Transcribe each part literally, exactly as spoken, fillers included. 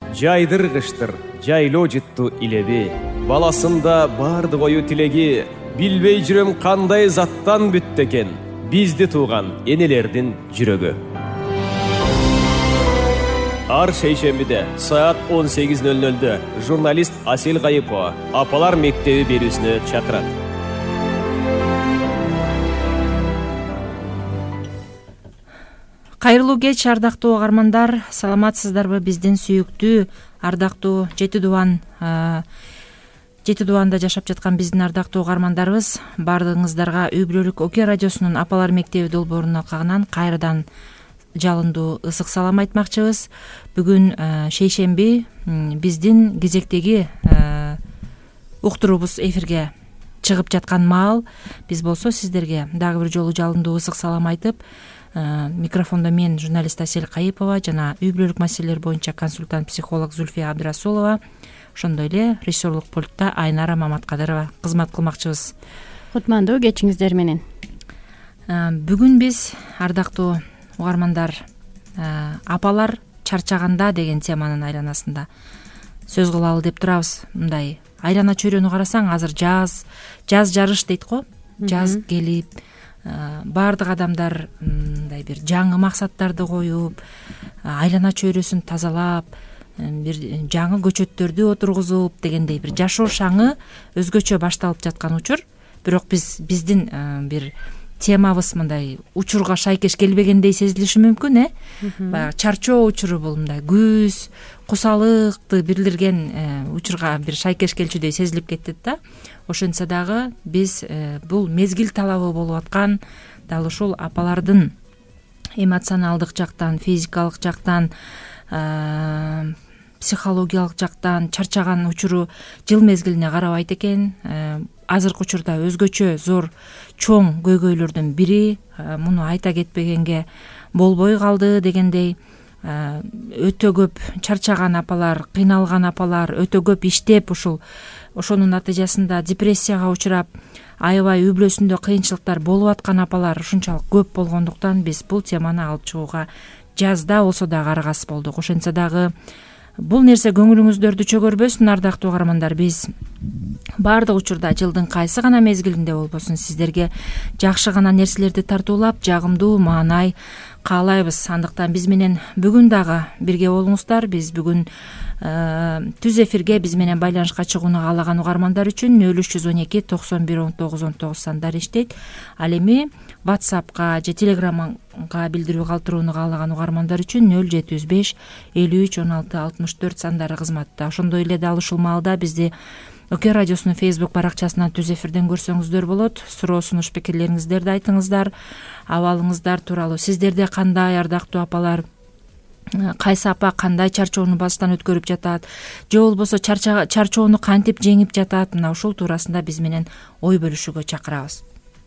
жайдыргыштыр жайлоо жытту илеби. Баласында барды ою тилеги, билбей жүрөм кандай заттан бүттү экен бизди тууган энелердин жүрөгү. Ар шейшембиде саат он сегиз нөл нөлдө журналист Асел Кайыпова апалар мектеби берүүсүнө чакырат. Кайрылуу кеч, ардактуу угармандар, саламатсыздарбы? Биздин сүйүктүү, ардактуу жети дубан жети дубанда жашап жаткан биздин ардактуу угармандарыбыз, баардыгыңыздарга үй бүлөлүк Оке радиосунун апалар мектеби долбоорунун алкагынан кайрадан жалындуу ысык салам айтмакчыбыз. Бүгүн шейшемби, биздин кезектеги уктуруубуз эфирге чыгып жаткан маал. Биз болсо сиздерге дагы бир жолу жалындуу ысык салам айтып, микрофондо мен, журналист Асел Кайыпова жана үй бүлөлүк маселелер боюнча консультант психолог Зульфия Абдрасулова, ошондой эле режиссерлук пультта Айнара Маматкадырова кызмат кылмакчыбыз. Кутмандуу кечиңиздер менен. Бүгүн биз, ардактуу угармандар, апалар чарчаганда деген теманын айланасында сөз кылалы деп турабыз. Мындай айлана чөйрөнү карасаң, азыр жаз, жаз жарыш дейт го. Жаз келип, баардык адамдар мындай бир жаңы максаттарды коюп, айлана чөйрөсүн тазалап, бир жаңы көчөттөрдү отургузуп дегендей бир жашоо шаңы өзгөчө башталып жаткан учур. Бирок биз биздин бир темабыз мындай учурга шайкеш келбегендей сезилиши мүмкүн, э? Баягы чарчоо учуру бул мындай күз, кусалыкты бирлирген учурга бир шайкеш келчүдөй сезилип кетти да. Ошентсе дагы биз бул мезгил талабы болуп аткан дал ушул апалардын эмоционалдык жактан, физикалык жактан, психологиялык жактан чарчаган учуру жыл мезгилине карабайт экен. Азыркы учурда өзгөчө зор чоң көйгөйлөрдүн бири, муну айта кетпегенге болбой калды дегендей, өтө көп чарчаган апалар, кыйналган апалар, өтө көп иштеп ушул ошонун натыйжасында депрессияга учурап, аябай үй бүлөсүндө кыйынчылыктар болуп аткан апалар ушунчалык көп болгондуктан биз бул теманы алып чыгууга жазда болсо дагы аргасыз болдук. Ошентсе дагы бул нерсе көңүлүңүздөрдү чөгөрбөсүн, ардактуу угармандар. Биз баардык учурда жылдын кайсы гана мезгилинде болбосун сиздерге жакшы гана нерселерди тартуулап, жагымдуу маанай каалайбыз. Андыктан биз менен бүгүн дагы бирге болуңуздар. Биз бүгүн түз эфирге биз менен байланышка чыгууну каалаган угармандар үчүн нөл үч жүз он эки токсон бир он тогуз он тогуз сандары иштейт. Ал эми WhatsAppка же Telegramга билдирүү калтырууну каалаган угармандар үчүн нөл жети жүз беш элүү үч он алты алтымыш төрт сандары кызматта. Ошондой эле дал ушул маалда бизди Оке радиосунун Facebook баракчасынан түз эфирден көрсөңүздөр болот. Суроо сунуш пикирлериңиздерди айтыңыздар. Абалыңыздар тууралуу сиздерде кандай, ардактуу апалар? Кайсы апа кандай чарчоону баштан өткөрүп жатат, же болбосо чарчоону кантип жеңип жатат? Мына ушул туурасында биз менен ой бөлүшүүгө чакырабыз.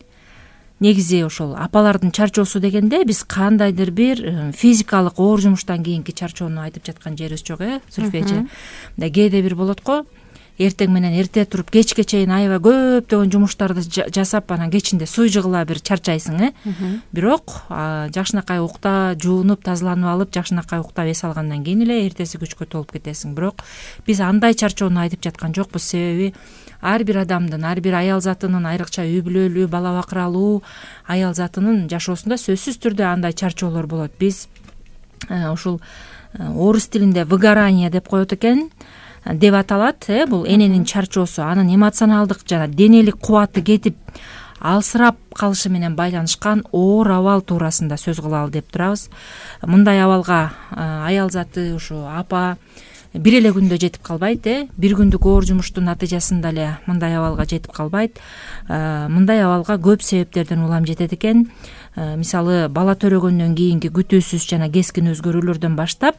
Негизи ошол апалардын чарчоосу дегенде биз кандайдыр бир физикалык оор жумуштан кийинки чарчоону айтып жаткан жерибиз жок, э, Зульфия? Мындай кээде бир болот го, эртең менен эрте туруп кечке чейин аябай көптөгөн жумуштарды жасап, анан кечинде суй жыгыла бир чарчайсың, э. Бирок жакшынакай укта, жуунуп, тазаланып алып, жакшынакай уктап эс алгандан кийин эле эртеси күчкө толуп кетесиң. Бирок биз андай чарчоону айтып жаткан жокпуз. Себеби ар бир адамдын, ар бир аял затынын, айрыкча үй бүлөлүү, бала бакыралуу аял затынын жашоосунда сөзсүз түрдө андай чарчоолор болот. Биз ушул орус тилинде выгорание деп коет экен, деп аталат, э, бул эненин чарчоосу, анын эмоционалдык жана денелик кубаты кетип алсырап калышы менен байланышкан оор абал туурасында сөз кылалы деп турабыз. Мындай абалга аял заты, ушу апа бир эле күндө жетип калбайт, э, бир күндүк оор жумуштун натыйжасында эле мындай абалга жетип калбайт. Мындай абалга көп себептерден улам жетет экен. Мисалы, бала төрөгөндөн кийинки күтүүсүз жана кескин өзгөрүүлөрдөн баштап,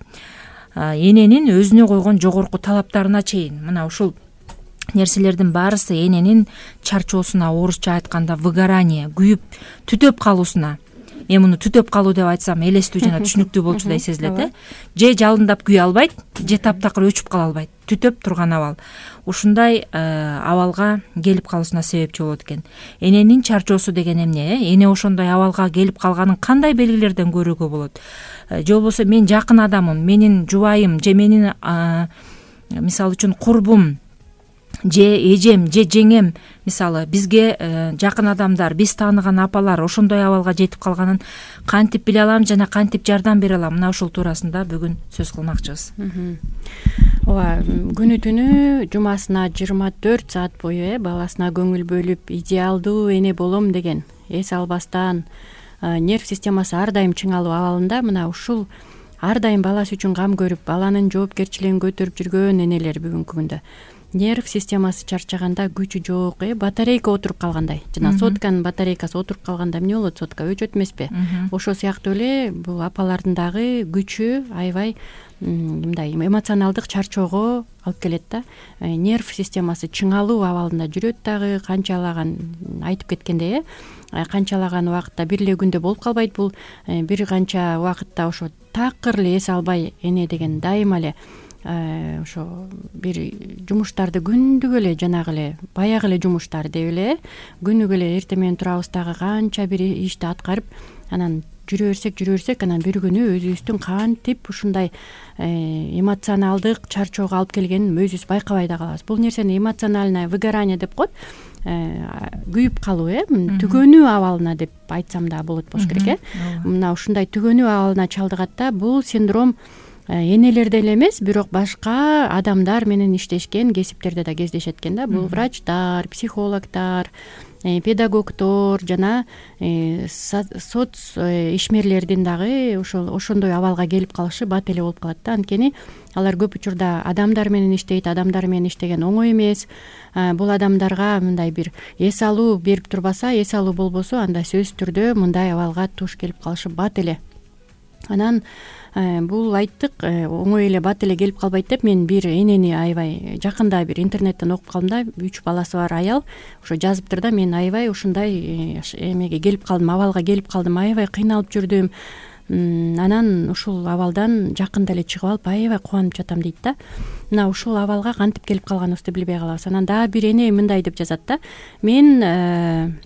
эненин өзүнө койгон жогорку талаптарына чейин, мына ушул нерселердин баарысы эненин чарчоосуна, орусча айтканда выгорание, күйүп түтөп калуусуна, эми муну түтөп калуу деп айтсам элестүү жана түшүнүктүү болчудай сезилет э же жалындап күйө албайт, же таптакыр өчүп кала албайт, түтөп турган абал. Ушундай абалга келип калуусуна себепчи болот экен. Эненин чарчоосу деген эмне? э Эне ошондой абалга келип калганын кандай белгилерден көрүүгө болот? Же болбосо мен жакын адамым, менин жубайым же менин мисалы үчүн курбум же эжем же жеңем, мисалы бизге жакын адамдар, биз тааныган апалар ошондой абалга жетип калганын кантип биле алам жана кантип жардам бере алам? Мына ушул туурасында бүгүн сөз кылмакчыбыз. ооба, күнү түнү жумасына жыйырма төрт саат бою э баласына көңүл бөлүп идеалдуу эне болом деген эс албастан, нерв системасы ар дайым чыңалуу абалында мына ушул ар дайым баласы үчүн кам көрүп, баланын жоопкерчилигин көтөрүп жүргөн энелер бүгүнкү күндө нерв системасы чарчаганда, күчү жок, э батарейка отуруп калгандай. Жана сотканын батарейкасы отуруп калганда эмне болот? Сотка өчөт эмеспи? Ошол сыяктуу эле бул апалардын дагы күчү аябай мындай эмоционалдык чарчоого алып келет да. Нерв системасы чыңалуу абалында жүрөт дагы, канчалаган айтып кеткендей, э канчалаган убакытта бир эле күндө болуп калбайт бул. Бир канча убакытта ошо такыр эле эс албай эне деген дайыма эле ошо бир жумуштарды күндүгө эле жанагы эле баягы эле жумуштар деп эле күнүгө эле эртең менен турабыз дагы канча бир ишти аткарып анан жүрө берсек жүрө берсек анан бир күнү өзүбүздүн кантип ушундай эмоционалдык чарчоого алып келгенин өзүбүз байкабай да калабыз. Бул нерсени эмоциональное выгорание деп коет, күйүп калуу, э түгөнүү абалына деп айтсам да болот болуш керек. э Мына ушундай түгөнүү абалына чалдыгат да. Бул синдром энелерде эле эмес, бирок башка адамдар менен иштешкен кесиптерде да кездешет экен да. Бул врачтар, психологдор, педагогдор жана соц ишмерлердин дагы ошол ошондой абалга келип калышы бат эле болуп калат да. Анткени алар көп учурда адамдар менен иштейт, адамдар менен иштеген оңой эмес. Бул адамдарга мындай бир эс алуу берип турбаса, эс алуу болбосо, анда сөзсүз түрдө мындай абалга туш келип калышы бат эле. Анан бул айттык, оңой эле бат эле келип калбайт деп мен бир энени аябай жакында бир интернеттен окуп калдым да. Үч баласы бар аял ошо жазыптыр да, мен аябай ушундай эмеге келип калдым, абалга келип калдым, аябай кыйналып жүрдүм. Анан ушул абалдан жакында эле чыгып алып аябай кубанып жатам дейт да. Мына ушул абалга кантип келип калганыбызды билбей калабыз. Анан дагы бир эне мындай деп жазат да. Мен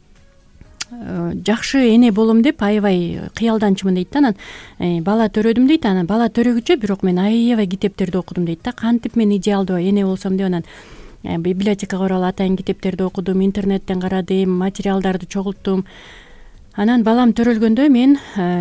жакшы эне болом деп аябай кыялданчумун дейт да. Анан бала төрөдүм дейт. Анан бала төрөгүчө бирок мен аябай китептерди окудум дейт да. Кантип мен идеалдуу эне болсом деп анан библиотекага барып атайын китептерди окудум, интернеттен карадым, материалдарды чогулттум. Анан балам төрөлгөндө мен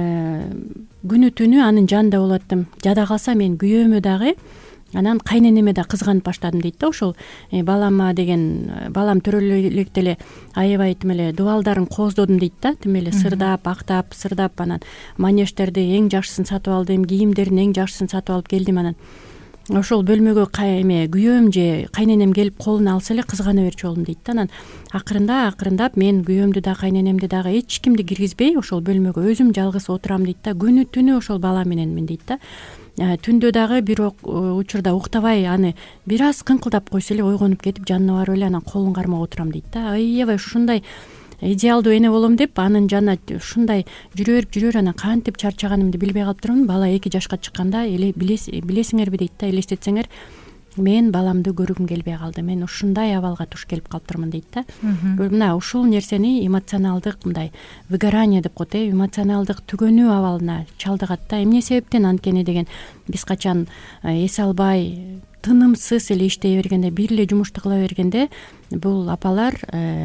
күнү түнү анын жанында болуп аттым. Жада калса мен күйөөмө дагы анан кайненеме да кызганып баштадым дейт да. Ошол балама деген балам төрөлө электе эле аябай тим эле дубалдарын кооздодум дейт да. Тим эле сырдап, актап, сырдап анан манеждерди эң жакшысын сатып алдым, кийимдердин эң жакшысын сатып алып келдим. Анан ошол бөлмөгө эме күйөөм же кайненем келип колуна алса эле кызгана берчү болдум дейт да. Анан акырында акырындап мен күйөөмдү да кайненемди дагы эч кимди киргизбей ошол бөлмөгө өзүм жалгыз отурам дейт да. Күнү түнү ошол бала мененмин дейт да. Түндө дагы бир учурда уктабай аны бир аз кыңкылдап койсо эле ойгонуп кетип жанына барып эле анан колун кармап отурам дейт да. Аябай ушундай идеалдуу эне болом деп анын жанына ушундай жүрө берип жүрө берип анан кантип чарчаганымды билбей калыптырмын. Бала эки жашка чыкканда эле билесиңерби дейт да, элестетсеңер мен баламды көргүм келбей калды, мен ушундай абалга туш келип калыптырмын дейт да. Мына ушул нерсени эмоционалдык мындай выгорание деп коет, э эмоционалдык түгөнүү абалына чалдыгат да. Эмне себептен анткени деген биз качан эс албай тынымсыз эле иштей бергенде, бир эле жумушту кыла бергенде бул апалар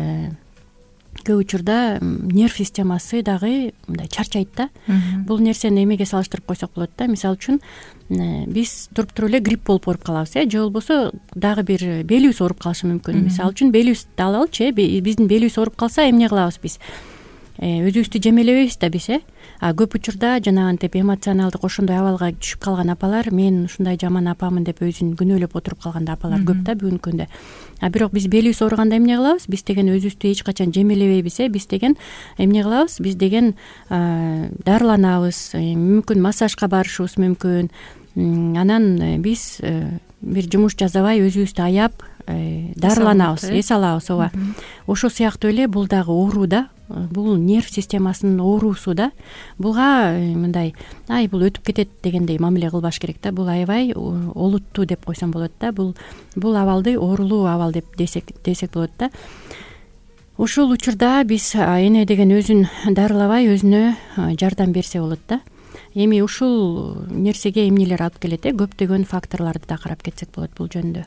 көп учурда нерв системасы дагы мындай чарчайт да. Бул нерсени эмеге салыштырып койсок болот да. Мисалы үчүн биз туруп туруп эле грипп болуп ооруп калабыз, э же болбосо дагы бир белибиз ооруп калышы мүмкүн. Мисалы үчүн белибизди алалычы, э биздин белибиз ооруп калса эмне кылабыз биз? Өзүбүздү жемелебейбиз да биз, э а көп учурда жанагынтип эмоционалдык ошондой абалга түшүп калган апалар мен ушундай жаман апамын деп өзүн күнөөлөп отуруп калган апалар көп да бүгүнкү күндө. А бирок биз белибиз ооруганда эмне кылабыз? Биз деген өзүбүздү эч качан жемелебейбиз, э биз деген эмне кылабыз? Биз деген дарыланабыз, мүмкүн массажга барышыбыз мүмкүн. Анан биз бир жумуш жасабай өзүбүздү аяп дарыланабыз, эс алабыз. ооба ошол сыяктуу эле бул дагы оору да, бул нерв системасынын оорусу да. Буга мындай ай бул өтүп кетет дегендей мамиле кылбаш керек да. Бул аябай олуттуу деп койсом болот да. Бул бул абалды оорулуу абал деп десек десек болот да. Ушул учурда биз эне деген өзүн дарылабай өзүнө жардам берсе болот да. Эми ушул нерсеге эмнелер алып келет э көптөгөн факторлорду да карап кетсек болот бул жөнүндө.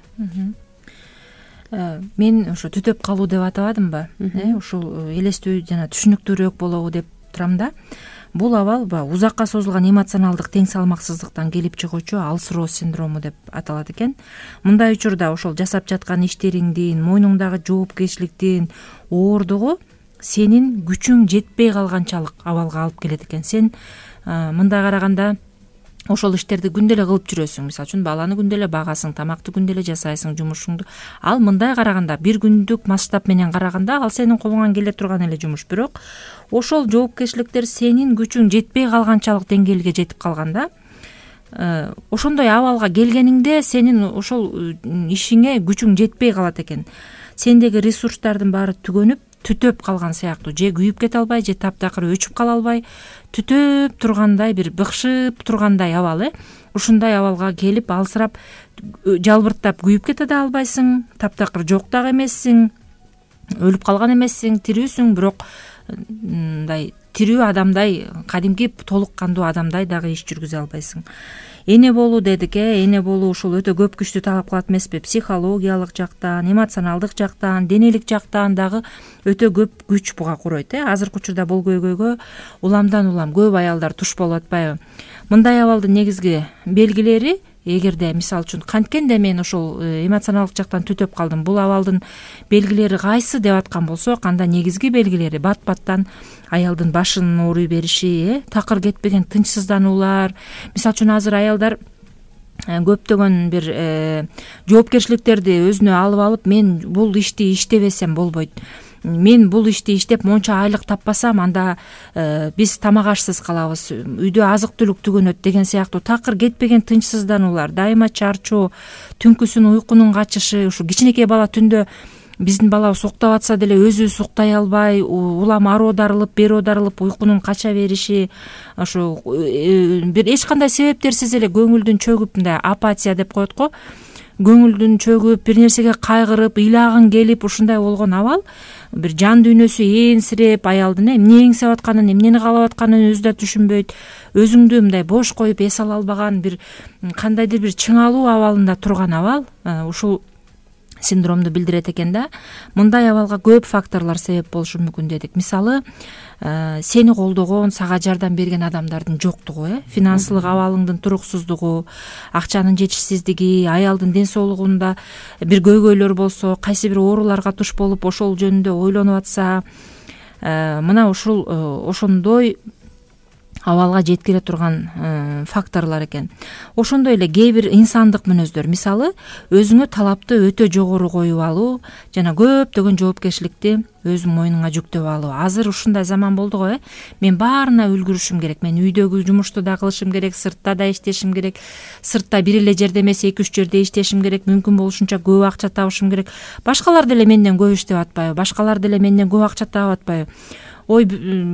Мен ошо түтөп калуу деп атабадымбы, э ушул элестүү жана түшүнүктүүрөөк болобу деп турам да. Бул абал баягы узакка созулган эмоционалдык тең салмаксыздыктан келип чыгуучу алсыроо синдрому деп аталат экен. Мындай учурда ошол жасап жаткан иштериңдин, мойнуңдагы жоопкерчиликтин оордугу сенин күчүң жетпей калганчалык абалга алып келет экен. Сен мындай караганда ошол иштерди күндө эле кылып жүрөсүң. Мисалы үчүн баланы күндө эле багасың, тамакты күндө эле жасайсың, жумушуңду. Ал мындай караганда бир күндүк масштаб менен караганда ал сенин колуңан келе турган эле жумуш. Бирок ошол жоопкерчиликтер сенин күчүң жетпей калганчалык деңгээлге жетип калганда, ошондой абалга келгениңде сенин ошол ишиңе күчүң жетпей калат экен. Сендеги ресурстардын баары түгөнүп, түтөп калган сыяктуу, же күйүп кете албай, же таптакыр өчүп кала албай, түтөп тургандай, бир быкшып тургандай абал э. Ушундай абалга келип алсырап, жалбырттап күйүп кете да албайсың, таптакыр жок дагы эмессиң, өлүп калган эмессиң, тирүүсүң, бирок мындай тирүү адамдай, кадимки толук кандуу адамдай дагы иш жүргүзө албайсың. Эне болуу дедик э, эне болуу ушул өтө көп күчтү талап кылат эмеспи? Психологиялык жактан, эмоционалдык жактан, денелик жактан дагы өтө көп күч буга куройт э. Азыркы учурда бул көйгөйгө уламдан улам көп аялдар туш болуп атпайбы? Мындай абалдын негизги белгилери, эгерде мисалы үчүн канткенде мен ошол эмоционалдык жактан түтөп калдым, бул абалдын белгилери кайсы деп аткан болсок, анда негизги белгилери бат-баттан аялдын башынын ооруй бериши, э, такыр кетпеген тынчсыздануулар. Мисалы үчүн азыр аялдар көптөгөн бир жоопкерчиликтерди өзүнө алып алып, мен бул ишти иштебесем болбойт, мен бул ишти иштеп монча айлык таппасам, анда биз тамак ашсыз калабыз, үйдө азык түлүк түгөнөт деген сыяктуу такыр кетпеген тынчсыздануулар, дайыма чарчоо, түнкүсүн уйкунун качышы. Ушу кичинекей бала түндө биздин балабыз уктап атса деле өзүбүз уктай албай, улам ары оодарылып, бери оодарылып уйкунун кача бериши, ошо бир эч кандай себептерсиз эле көңүлдүн чөгүп, мындай апатия деп коет го, көңүлдүн чөгүп, бир нерсеге кайгырып, ыйлагың келип, ушундай болгон абал бир жан дүйнөсү ээринсирип, аялдын эмне эңсеп атканын, эмнени каалап атканын өзү да түшүнбөйт, өзүңдү мындай бош коюп эс ала албаган, бир кандайдыр бир чыңалуу абалында турган абал ушул синдромду билдирет экен да. Мындай абалга көп факторлор себеп болушу мүмкүн дедик. Мисалы, сени колдогон, сага жардам берген адамдардын жоктугу, э, финансылык абалыңдын туруксуздугу, акчанын жетишсиздиги, аялдын ден соолугунда бир көйгөйлөр болсо, кайсы бир ооруларга туш болуп ошол жөнүндө ойлонуп атса, мына ушул ошондой абалга жеткире турган факторлор экен. Ошондой эле кээ бир инсандык мүнөздөр, мисалы, өзүңө талапты өтө жогору коюп алуу жана көптөгөн жоопкерчиликти өзүң мойнуңа жүктөп алуу. Азыр ушундай заман болду го, э. Мен баарына үлгүрүшүм керек, мен үйдөгү жумушту да кылышым керек, сыртта да иштешим керек, сыртта бир эле жерде эмес эки үч жерде иштешим керек, мүмкүн болушунча көп акча табышым керек. Башкалар деле менден көп иштеп атпайбы? Башкалар деле менден көп акча таап атпайбы? Ой,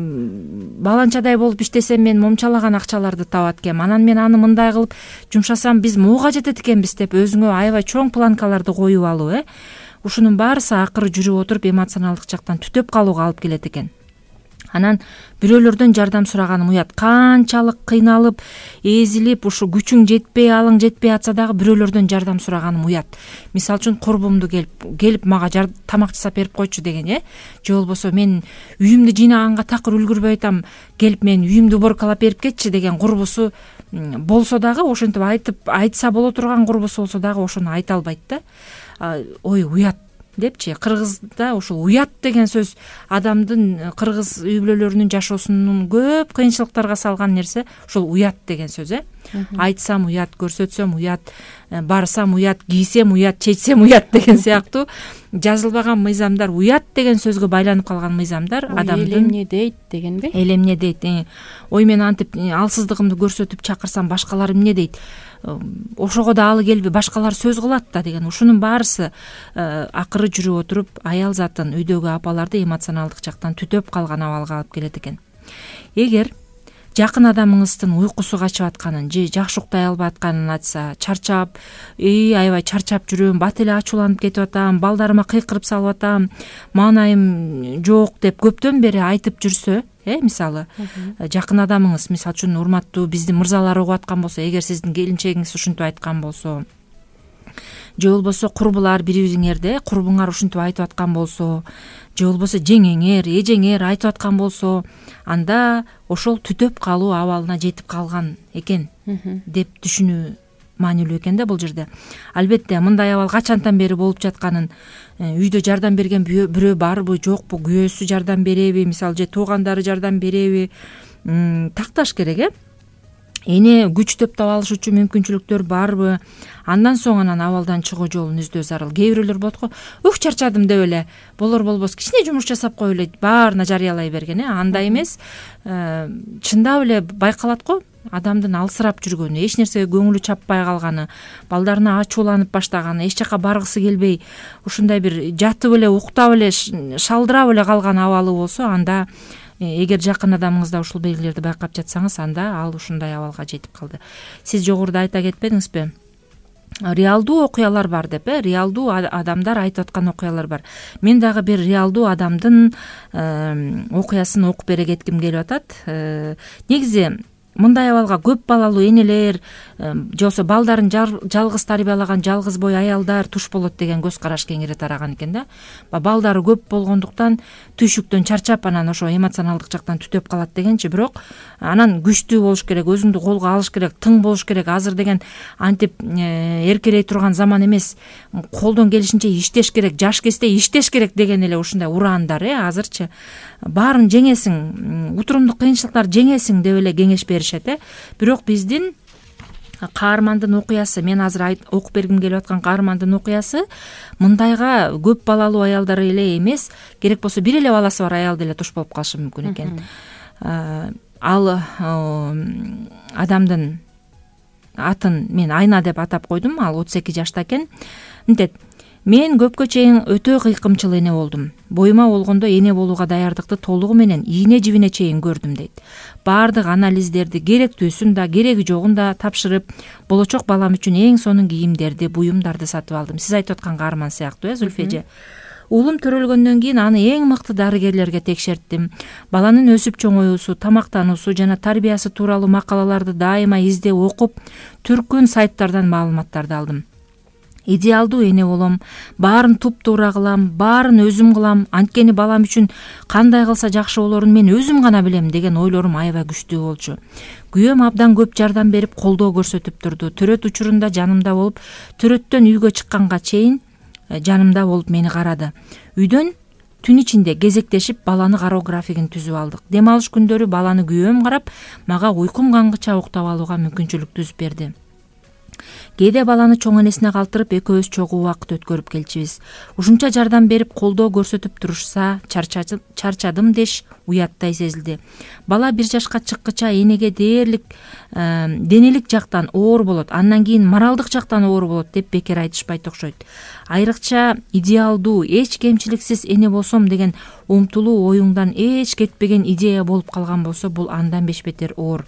баланчадай болуп иштесем мен момчалаган акчаларды табат экенмин, анан мен аны мындай кылып жумшасам биз мууга жетет экенбиз деп өзүңө аябай чоң планкаларды коюп алуу, э. Ушунун баарысы акыры жүрүп отуруп эмоционалдык жактан түтөп калууга алып келет экен. Анан бирөөлөрдөн жардам сураганым уят. Канчалык кыйналып, эзилип, ушу күчүң жетпей, алың жетпей атса дагы бирөөлөрдөн жардам сураганым уят. Мисалы үчүн курбумду келип, келип мага тамак жасап берип койчу деген, э. Же болбосо мен үйүмдү жыйнаганга такыр үлгүрбөй атам, келип мен үйүмдү уборкалап берип кетчи деген курбусу болсо дагы, ошентип айтып айтса боло турган курбусу болсо дагы ошону айта албайт да. Ой, уят депчи. Кыргызда ушул уят деген сөз адамдын, кыргыз үй бүлөлөрүнүн жашоосунун көп кыйынчылыктарга салган нерсе ушул уят деген сөз, э. Айтсам уят, көрсөтсөм уят, барсам уят, кийсем уят, чечсем уят деген сыяктуу жазылбаган мыйзамдар, уят деген сөзгө байланып калган мыйзамдар адамдын эл эмне дейт дегенби? Эл эмне дейт? Ой, мен антип алсыздыгымды көрсөтүп чакырсам башкалар эмне дейт? ошого да алы келбей башкалар сөз кылат да деген ушунун баарысы акыры жүрүп отуруп аял затын үйдөгү апаларды эмоционалдык жактан түтөп калган абалга алып келет экен. Эгер жакын адамыңыздын уйкусу качып атканын же жакшы уктай албай атканын айтса, чарчап, эй аябай чарчап жүрөм, бат эле ачууланып кетип атам, балдарыма кыйкырып салып атам, маанайым жок деп көптөн бери айтып жүрсө, э мисалы жакын адамыңыз, мисалы үчүн урматтуу биздин мырзалар угуп аткан болсо, эгер сиздин келинчегиңиз ушинтип айткан болсо, же болбосо курбулар бири-бириңерде курбуңар ушинтип айтып аткан болсо, же болбосо жеңеңер, эжеңер айтып аткан болсо, анда ошол түтөп калуу абалына жетип калган экен деп түшүнүү маанилүү экен да бул жерде. Албетте мындай абал качантан бери болуп жатканын, үйдө жардам берген бирөө барбы, жокпу, күйөөсү жардам береби, мисалы же туугандары жардам береби, такташ керек, э эне күчтөп таап алыш үчүн мүмкүнчүлүктөр барбы, андан соң анан абалдан чыгуу жолун издөө зарыл. Кээ бирөөлөр болот го, ух чарчадым деп эле болор болбос кичине жумуш жасап коюп эле баарына жарыялай берген, э андай эмес. Чындап эле байкалат го адамдын алсырап жүргөнү, эч нерсеге көңүлү чаппай калганы, балдарына ачууланып баштаганы, эч жака баргысы келбей, ушундай бир жатып эле уктап эле шалдырап эле калган абалы болсо, анда эгер жакын адамыңызда ушул белгилерди байкап жатсаңыз, анда ал ушундай абалга жетип калды. Сиз жогоруда айта кетпедиңизби? Реалдуу окуялар бар деп, э реалдуу адамдар айтып аткан окуялар бар. Мен дагы бир реалдуу адамдын окуясын окуп бере кетким келип атат. Негизи мындай абалга көп балалуу энелер, же болбосо балдарын жалгыз тарбиялаган жалгыз бой аялдар туш болот деген көз караш кеңири тараган экен да. Балдары көп болгондуктан түйшүктөн чарчап анан ошо эмоционалдык жактан түтөп калат дегенчи, бирок анан күчтүү болуш керек, өзүңдү колго алыш керек, тың болуш керек. Азыр деген антип эркелей турган заман эмес. Колдон келишинче иштеш керек, жаш кезде иштеш керек деген эле ушундай ураандар, э азырчы. Баарын жеңесиң, утурумдук кыйынчылыктар жеңесиң деп эле кеңеш беришет, э. Бирок биздин каармандын окуясы, мен азыр окуп бергим келип аткан каармандын окуясы мындайга көп балалуу аялдар эле эмес, керек болсо бир эле баласы бар аял деле туш болуп калышы мүмкүн экен. Ал адамдын атын мен Айна деп атап койдум, ал отуз эки жашта экен. Мынтет: мен көпкө чейин өтө кыйкымчыл эне болдум. Боюма болгондо эне болууга даярдыкты толугу менен ийне жибине чейин көрдүм дейт. Баардык анализдерди, керектүүсүн да, кереги жогун да тапшырып, болочок балам үчүн эң сонун кийимдерди, буюмдарды сатып алдым. Сиз айтып аткан каарман сыяктуу, э Зүлфеже. Уулум төрөлгөндөн кийин аны эң мыкты дарыгерлерге текшерттим. Баланын өсүп чоңоюусу, тамактануусу жана тарбиясы тууралуу макалаларды дайыма издеп окуп, түркүн сайттардан маалыматтарды алдым. Идеалдуу эне болом, баарын туп-туура кылам, баарын өзүм кылам, анткени балам үчүн кандай кылса жакшы болорун мен өзүм гана билем деген ойлорум аябай күчтүү болчу. Күйөөм абдан көп жардам берип, колдоо көрсөтүп турду. Төрөт учурунда жанымда болуп, төрөттөн үйгө чыкканга чейин жанымда болуп мени карады. Үйдөн түн ичинде кезектешип баланы кароо графигин түзүп алдык. Дем алыш күндөрү баланы күйөөм карап, мага уйкум кангыча уктап алууга мүмкүнчүлүк түзүп берди. Кээде баланы чоң энесине калтырып, экөөбүз чогуу убакыт өткөрүп келчүбүз. Ушунча жардам берип, колдоо көрсөтүп турушса, чарчадым деш уяттай сезилди. Бала бир жашка чыккыча энеге дээрлик денелик жактан оор болот, андан кийин моралдык жактан оор болот деп бекер айтышпайт окшойт. Айрыкча идеалдуу, эч кемчиликсиз эне болсом деген умтулуу оюңдан эч кетпеген идея болуп калган болсо, бул андан бешбетер оор.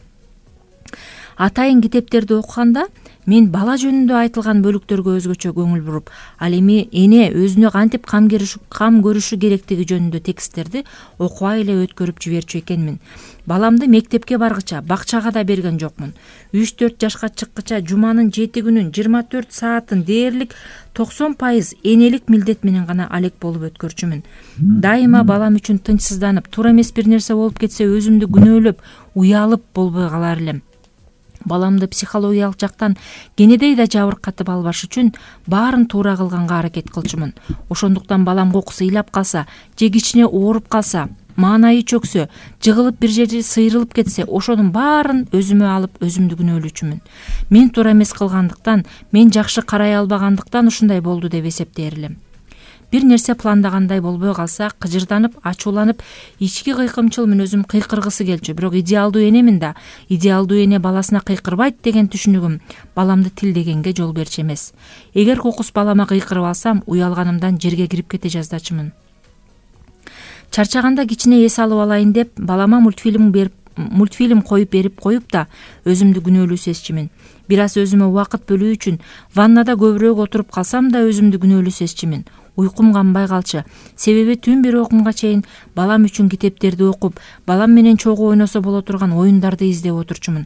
Атайын китептерди окуганда мен бала жөнүндө айтылган бөлүктөргө өзгөчө көңүл буруп, ал эми эне өзүнө кантип кам көрүшү керектиги жөнүндө тексттерди окубай эле өткөрүп жиберчү экенмин. Баламды мектепке баргыча, бакчага да берген жокмун. үч төрт жашка чыккыча жуманын жети күнүн, жыйырма төрт саатын дээрлик токсон пайыз энелик милдет менен гана алек болуп өткөрчүмүн. Дайыма балам үчүн тынчсызданып, туура эмес бир нерсе болуп кетсе өзүмдү күнөөлөп, уялып болбой калар элем. Баламды психологиялык жактан кенедей да жабыркатып албаш үчүн баарын туура кылганга аракет кылчумун. Ошондуктан балам кокусу ыйлап калса, же кичине ооруп калса, маанайы чөксө, жыгылып бир жери сыйрылып кетсе, ошонун баарын өзүмө алып өзүмдү күнөөлөчүмүн. Мен туура эмес кылгандыктан, мен жакшы карай албагандыктан ушундай болду деп эсептээр элем. бир нерсе пландагандай болбой калса кыжырданып, ачууланып, ички кыйкымчыл мүнөзүм кыйкыргысы келчү. Бирок идеалдуу энемин да, идеалдуу эне баласына кыйкырбайт деген түшүнүгүм баламды тилдегенге жол берчү эмес. Эгер кокус балама кыйкырып алсам, уялганымдан жерге кирип кете жаздачымын. Чарчаганда кичине эс алып алайын деп балама мультфильм берип мультфильм коюп берип коюп да өзүмдү күнөөлүү сезчимин. Бир аз өзүмө убакыт бөлүү үчүн ваннада көбүрөөк отуруп калсам да өзүмдү күнөөлүү сезчимин. Уйкум канбай калчу. Себеби түн бир окумга чейин балам үчүн китептерди окуп, балам менен чогуу ойносо боло турган оюндарды издеп отурчумун.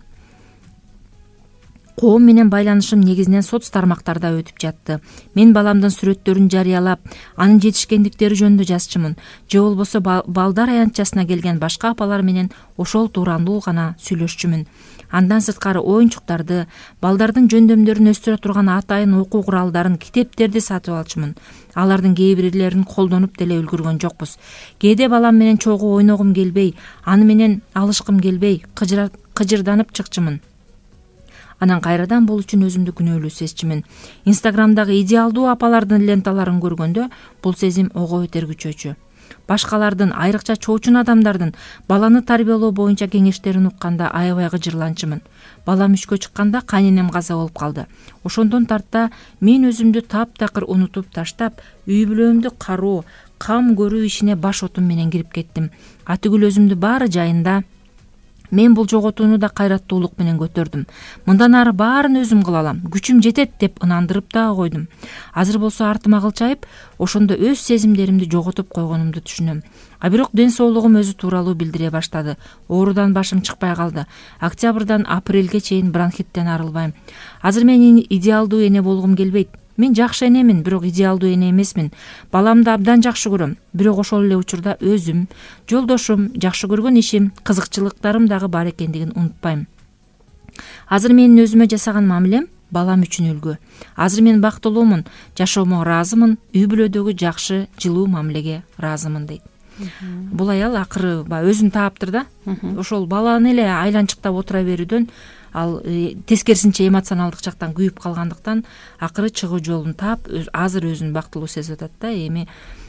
Коом менен байланышым негизинен соц тармактарда өтүп жатты. Мен баламдын сүрөттөрүн жарыялап, анын жетишкендиктери жөнүндө жазчымын. Же болбосо балдар аянтчасына келген башка апалар менен ошол тууралуу гана сүйлөшчүмүн. Андан сырткары оюнчуктарды, балдардын жөндөмдөрүн өстүрө турган атайын окуу куралдарын, китептерди сатып алчумын. Алардын кээ бирлерин колдонуп деле үлгүргөн жокпуз. Кээде балам менен чогуу ойногум келбей, аны менен алышкым келбей, кыжырданып чыкчымын. Анан кайрадан бул үчүн өзүмдү күнөөлүү сезчимин. Инстаграмдагы идеалдуу апалардын ленталарын көргөндө бул сезим ого бетер күчөчү. Башкалардын, айрыкча чоочун адамдардын баланы тарбиялоо боюнча кеңештерин укканда аябай кыжырланчымын. Балам үшкө чыкканда кайненем каза болуп калды. Ошондон тарта мен өзүмдү таптакыр унутуп таштап, үй бүлөмдү кароо, кам көрүү ишине баш отум менен кирип кеттим. Атүгүл өзүмдү баары жайында. Мен бул жоготууну да кайраттуулук менен көтөрдүм. Мындан ары баарын өзүм кыла алам, күчүм жетет деп ынандырып да койдум. Азыр болсо артыма кылчайып, ошондо өз сезимдеримди жоготуп койгонумду түшүнөм. А бирок ден соолугум өзү тууралуу билдире баштады. Оорудан башым чыкпай калды. Октябрдан апрелге чейин бронхиттен арылбайм. Азыр мен идеалдуу эне болгум келбейт. Мен жакшы энемин, бирок идеалдуу эне эмесмин. Баламды абдан жакшы көрөм, бирок ошол эле учурда өзүм, жолдошум, жакшы көргөн ишим, кызыкчылыктарым дагы бар экендигин унутпайм. Азыр менин өзүмө жасаган мамилем балам үчүн үлгү. Азыр мен бактылуумун, жашоомо ыраазымын, үй бүлөдөгү жакшы, жылуу мамилеге ыраазымын дейт. Бул аял акыры өзүн тааптыр да. Ошол баланы эле айланчыктап отура берүүдөн ал тескерисинче эмоционалдык жактан күйүп калгандыктан акыры чыгуу жолун таап, азыр өзүн бактылуу сезип атат да. Эми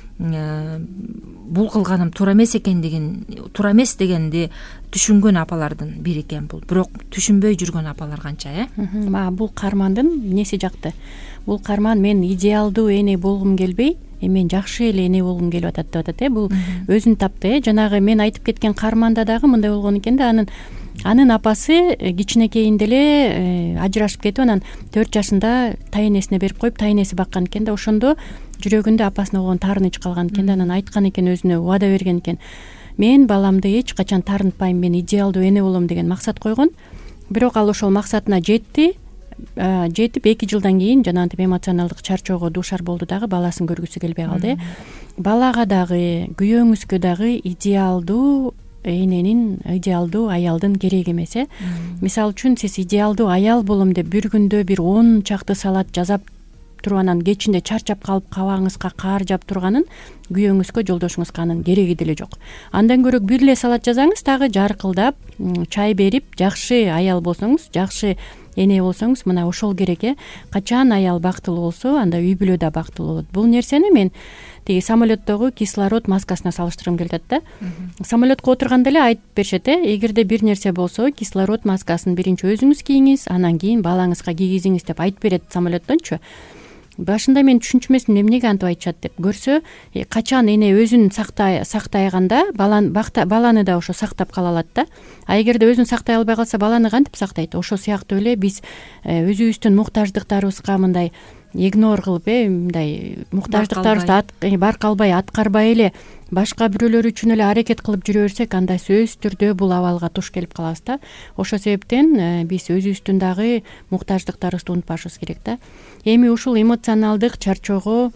бул кылганым туура эмес экендигин, туура эмес дегенди түшүнгөн апалардын бири экен бул. Бирок түшүнбөй жүргөн апалар канча, э? Мага бул каармандын эмнеси жакты. Бул каарман мен идеалдуу эне болгум келбей, мен жакшы эле эне болгум келип атат деп атат, э? Бул өзүн тапты, э? Жанагы мен айтып кеткен каарманда дагы мындай болгон экен да, анын анын апасы кичинекейинде эле ажырашып кетип, анан төрт жашында тайэнесине берип коюп, тайэнеси баккан экен да. Ошондо жүрөгүндө апасына болгон таарыныч калган экен да. Анан айткан экен, өзүнө убада берген экен. Мен баламды эч качан таарынтпайм, мен идеалдуу эне болом деген максат койгон. Бирок ал ошол максатына жетти. Жетип эки жылдан кийин жанагынтип эмоционалдык чарчоого дуушар болду дагы, баласын көргүсү келбей калды. Балага дагы, күйөөңүзгө дагы идеалдуу эненин, идеалдуу аялдын кереги эмес, э? Мисалы үчүн сиз идеалдуу аял болом деп бир күндө бир он чакты салат жазап туруп, анан кечинде чарчап калып кабагыңызга каар жап турганын күйөөңүзгө, жолдошуңузга анын кереги деле жок. Андан көрө бир эле салат жазаңыз, дагы жаркылдап, чай берип, жакшы аял болсоңуз, жакшы эне болсоңуз, мына ошол керек, э? Качан аял бактылуу болсо, анда үй бүлө да бактылуу болот. Бул нерсени мен тиги самолеттогу кислород маскасына салыштыргым келет да. Самолетко отурганда эле айтып беришет, э? Эгерде бир нерсе болсо, кислород маскасын биринчи өзүңүз кийиңиз, анан кийин балаңызга кийгизиңиз деп айтып берет самолеттончу. Башында мен түшүнчүмөсүн, эмнеге антип айтышат деп. Көрсө, качан эне өзүн сактайганда, баланы да ошо сактап кала алат да. А эгерде өзүн сактай албай калса, баланы кантип сактайт? Ошол сыяктуу эле биз өзүбүздүн муктаждыктарыбызга мындай игнор кылып, э, мындай муктаждыктарыбызды баркалбай, аткарбай эле башка бирөөлөр үчүн эле аракет кылып жүрө берсек, анда сөзсүз түрдө бул абалга туш келип калабыз да. Ошол себептен биз өзүбүздүн дагы муктаждыктарыбызды унутпашыбыз керек да. Эми ушул эмоционалдык чарчоого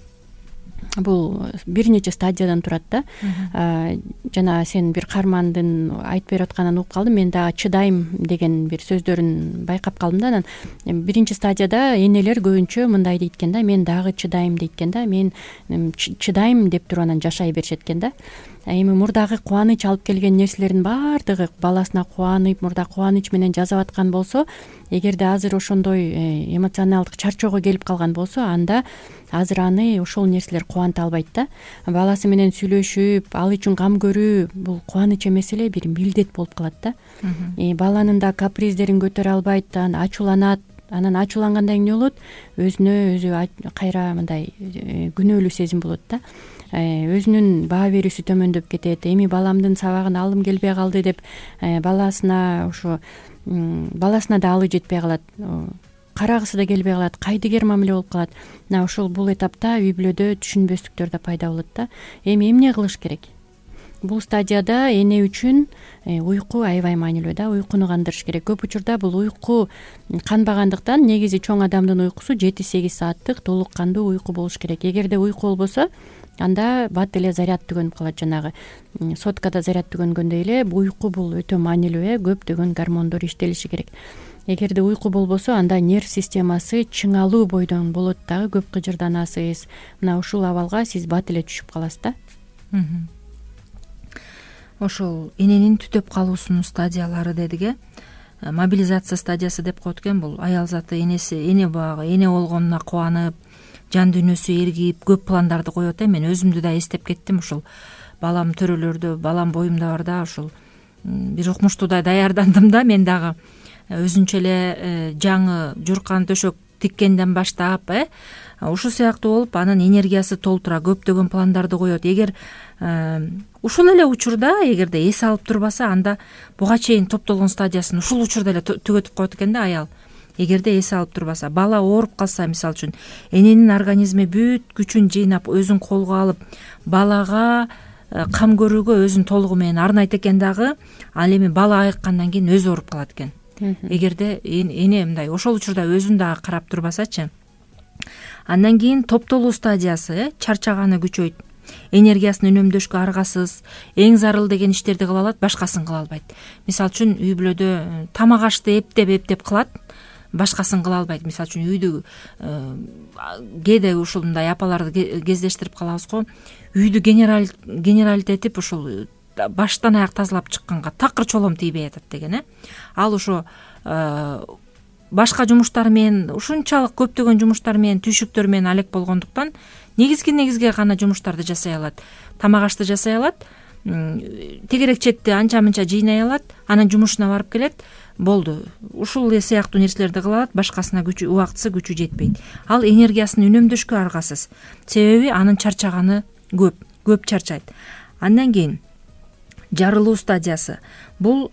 бул бир нече стадиядан турат да. Жана сен бир каармандын айтып берип атканын угуп калдым. Мен дагы чыдайм деген бир сөздөрүн байкап калдым да. Анан биринчи стадияда энелер көбүнчө мындай дейт экен да, мен дагы чыдайм дейт экен да, мен чыдайм деп туруп анан жашай беришет экен да. Эми мурдагы кубаныч алып келген нерселердин баардыгы баласына кубанып, мурда кубаныч менен жасап аткан болсо, эгерде азыр ошондой эмоционалдык чарчоого келип калган болсо, анда азыр аны ошол нерселер кубанта албайт да. Баласы менен сүйлөшүп, ал үчүн кам көрүү бул кубаныч эмес эле, бир милдет болуп калат да. Баланын да каприздерин көтөрө албайт, анан ачууланат. Анан ачуулангандан кийин эмне болот? Өзүнө өзү кайра мындай күнөөлүү сезим болот да. Өзүнүн баа берүүсү төмөндөп кетет. Эми баламдын сабагын алым келбей калды деп баласына ошо баласына да алы жетпей калат, карагысы да келбей калат, кайдыгер мамиле болуп калат. Мына ошол бул этапта үй бүлөдө түшүнбөстүктөр да пайда болот да. Эми эмне кылыш керек? Бул стадияда эне үчүн уйку аябай маанилүү да. Уйкуну кандырыш керек. Көп учурда бул уйку канбагандыктан негизи чоң адамдын уйкусу жети сегиз сааттык толук кандуу уйку болуш керек. Эгерде уйку болбосо, анда бат эле заряд түгөнүп калат, жанагы соткада заряд түгөнгөндөй эле. Уйку бул өтө маанилүү, көптөгөн гормондор иштелиши керек. Эгерде уйку болбосо, анда нерв системасы чыңалуу бойдон болот дагы, көп кыжырданасыз. Мына ушул абалга сиз бат эле түшүп каласыз да. Ошол эненин түтөп калуусунун стадиялары дедик э. Мобилизация стадиясы деп коет экен. Бул аял заты энеси эне багы эне болгонуна кубанып, жан дүйнөсү эргип, көп пландарды коет э. Мен өзүмдү да эстеп кеттим. Ушул балам төрөлөрдө, балам боюмда бар да, ушул бир укмуштуудай даярдандым да. Мен дагы өзүнчө эле жаңы журкан төшөк тиккенден баштап э ушул сыяктуу болуп, анын энергиясы толтура, көптөгөн пландарды коет. Эгер ушул эле учурда, эгерде эс алып турбаса, анда буга чейин топтолгон стадиясын ушул учурда эле түгөтүп коет экен да аял. Эгерде эс алып турбаса, бала ооруп калса, мисалы үчүн, эненин организми бүт күчүн жыйнап, өзүн колго алып, балага кам көрүүгө өзүн толугу менен арнайт экен дагы. Ал эми бала айыккандан кийин өзү ооруп калат экен. Эгерде эне мындай ошол учурда өзүн дагы карап турбасачы. Андан кийин топтолуу стадиясы, чарчаганы күчөйт. Энергиясын үнөмдөшкө аргасыз, эң зарыл деген иштерди кыла алат, башкасын кыла албайт. Мисалы үчүн, үй бүлөдө тамак ашты эптеп-эптеп кылат, башкасын кыла албайт. Мисалы үчүн, үйдү кээде ушундай апаларды кездештирип калабыз го. Үйдү генераль генералитетип ушул баштан аяк тазалап чыкканга такыр чолом тийбей атат деген э. Ал ошо башка жумуштар менен, ушунчалык көптөгөн жумуштар менен, түйшүктөр менен алек болгондуктан негизги негизге гана жумуштарды жасай алат. Тамак ашты жасай алат, тегерек четти анча-мынча жыйнай алат, анан жумушуна барып келет, болду. Ушул эле сыяктуу нерселерди кыла алат, башкасына күчү, убактысы күчү жетпейт. Ал энергиясын үнөмдөшкө аргасыз. Себеби анын чарчаганы көп, көп чарчайт. Андан кийин жарылуу стадиясы. Бул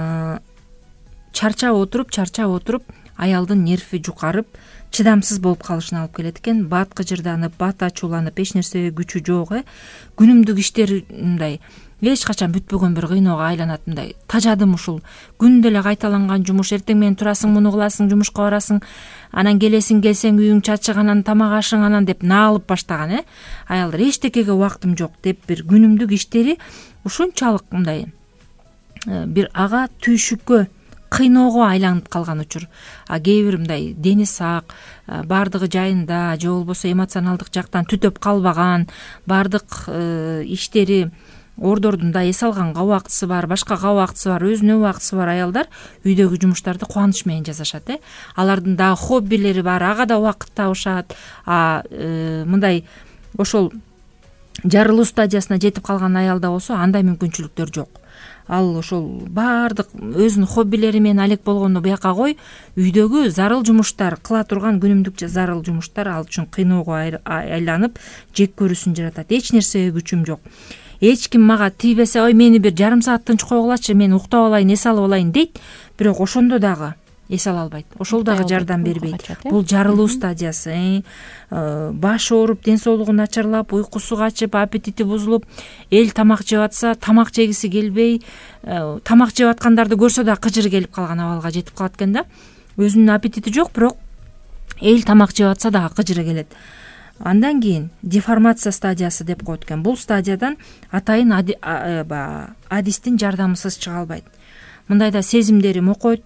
чарчап отуруп, чарчап отуруп, аялдын нерви жукарып, чыдамсыз болуп калышына алып келет экен. Бат кыжырданып, бат ачууланып, эч нерсеге күчү жок э. Күнүмдүк иштер мындай эч качан бүтпөгөн бир кыйноого айланат. Мындай тажадым ушул. Күндө эле кайталанган жумуш, эртең менен турасың, муну кыласың, жумушка барасың, анан келесиң, келсең үйүң чачык, анан тамак ашың, анан деп наалып баштаган э. Аялдар эчтекеге убактым жок деп бир күнүмдүк иштери ушунчалык мындай бир ага түйшүккө, кыйноого айланып калган учур. А кээ бир мындай дени сак, баардыгы жайында, же болбосо эмоционалдык жактан түтөп калбаган, баардык иштери ордордун да эс алганга убактысы бар, башкага убактысы бар, өзүнө убактысы бар аялдар үйдөгү жумуштарды кубаныч менен жасашат э. Алардын да хоббилери бар, ага да убакыт табышат. А мындай ошол жарылуу стадиясына жетип калган аялда болсо андай мүмкүнчүлүктөр жок. Ал ошол баардык өзүнүн хоббилери менен алек болгонду буяка кой, үйдөгү зарыл жумуштар, кыла турган күнүмдүк зарыл жумуштар ал үчүн кыйноого айланып, жек көрүүсүн жаратат. Эч нерсеге күчүм жок. Эч ким мага тийбесе, ой мени бир жарым саат тынч койгулачы, мен уктап алайын, эс алып алайын дейт, бирок ошондо дагы эс ала албайт. Ошол дагы жардам бербейт. Бул жарылуу стадиясы. Баш ооруп, ден соолугу начарлап, уйкусу качып, аппетити бузулуп, эл тамак жеп атса, тамак жегиси келбей, тамак жеп аткандарды көрсө да кыжыр келип калган абалга жетип калат экен да. Өзүнүн аппетити жок, бирок эл тамак жеп атса дагы кыжыры келет. Андан кийин деформация стадиясы деп коет экен. Бул стадиядан атайын адистин жардамысыз чыга албайт. Мындайда сезимдери мокойт,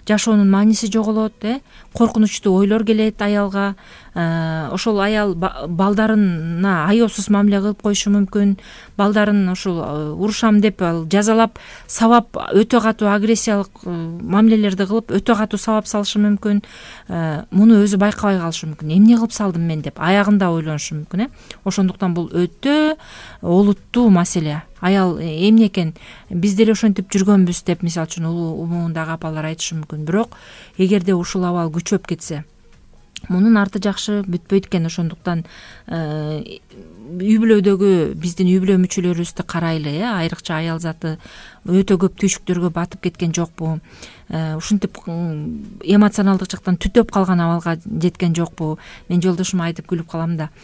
жашоонун мааниси жоголот, э коркунучтуу ойлор келет аялга. Ошол аял балдарына аеосуз мамиле кылып коюшу мүмкүн, балдарын ушул урушам деп жазалап сабап өтө катуу агрессиялык мамилелерди кылып өтө катуу сабап салышы мүмкүн. Муну өзү байкабай калышы мүмкүн. Эмне кылып салдым мен деп аягында ойлонушу мүмкүн, э ошондуктан бул өтө олуттуу маселе. Аял эмне экен, биз деле ошентип жүргөнбүз деп мисалы үчүн улуу умумундагы апалар айтышы мүмкүн. Бирок эгерде ушул абал күчөп кетсе, мунун арты жакшы бүтпөйт экен. Ошондуктан үй бүлөдөгү биздин үй бүлө мүчөлөрүбүздү карайлы, э айрыкча аял заты өтө көп түйшүктөргө батып кеткен жокпу, ушинтип эмоционалдык жактан түтөп калган абалга жеткен жокпу. Мен жолдошума айтып күлүп калам да,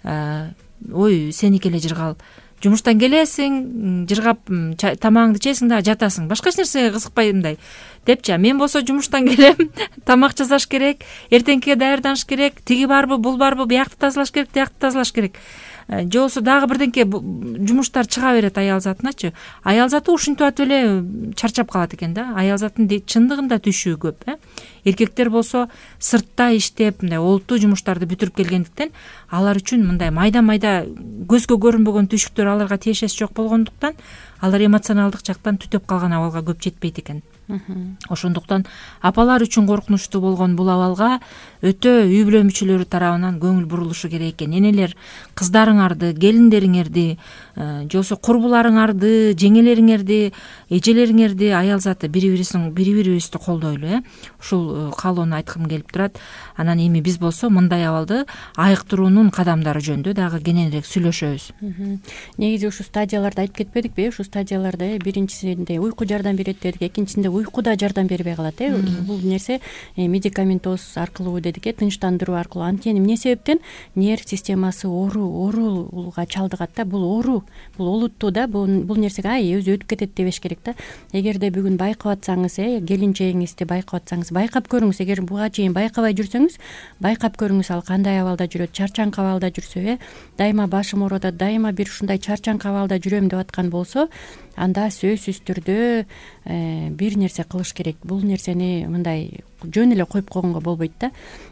ой сеники эле жыргал, жумуштан келесиң, жыргап тамагыңды ичесиң да жатасың, башка эч нерсеге кызыкпай мындай депчи. Мен болсо жумуштан келем, тамак жасаш керек, эртеңкиге даярданыш керек, тиги барбы, бул барбы, биякты тазалаш керек, тиякты тазалаш керек, же болбосо дагы бирдеңке жумуштар чыга берет аял затыначы. Аял заты ушинтип атып эле чарчап калат экен да. Аял затын чындыгында түйшүгү көп, э эркектер болсо сыртта иштеп мындай олуттуу жумуштарды бүтүрүп келгендиктен алар үчүн мындай майда-майда көзгө көрүнбөгөн түйшүктөр аларга тиешеси жок болгондуктан алар эмоционалдык жактан түтөп калган абалга көп жетпейт экен. Ошондуктан апалар үчүн коркунучтуу болгон бул абалга өтө үй бүлө мүчөлөрү тарабынан көңүл бурулушу керек экен. Энелер кыздарыңарды, келиндериңерди, же болбосо курбуларыңарды, жеңелериңерди, эжелериңерди аял заты бири бирисин бири бирибизди колдойлу, э ушул каалоону айткым келип турат. Анан эми биз болсо мындай абалды айыктыруунун кадамдары жөнүндө дагы кененирээк сүйлөшөбүз. Негизи ушу стадияларды айтып кетпедикпи? Ушу стадияларда биринчисинде уйку жардам берет дедик, экинчисинде уйкуда жардам бербей калат, э бул нерсе медикаментоз аркылуу дедик, э тынчтандыруу аркылуу. Анткени эмне себептен нерв системасы оору ооруга чалдыгат да. Бул оору, бул олуттуу да. Бул нерсеге ай өзү өтүп кетет дебеш керек да. Эгерде бүгүн байкап атсаңыз, э келинчегиңизди байкап атсаңыз, байкап көрүңүз. Эгер буга чейин байкабай жүрсөңүз, байкап көрүңүз ал кандай абалда жүрөт. Чарчаңкы абалда жүрсө, э дайыма башым ооротот, дайыма бир ушундай чарчаңкы абалда жүрөм деп аткан болсо, анда сөзсүз түрдө бир нерсе кылыш керек. Бул нерсени мындай жөн эле коюп койгонго болбойт да.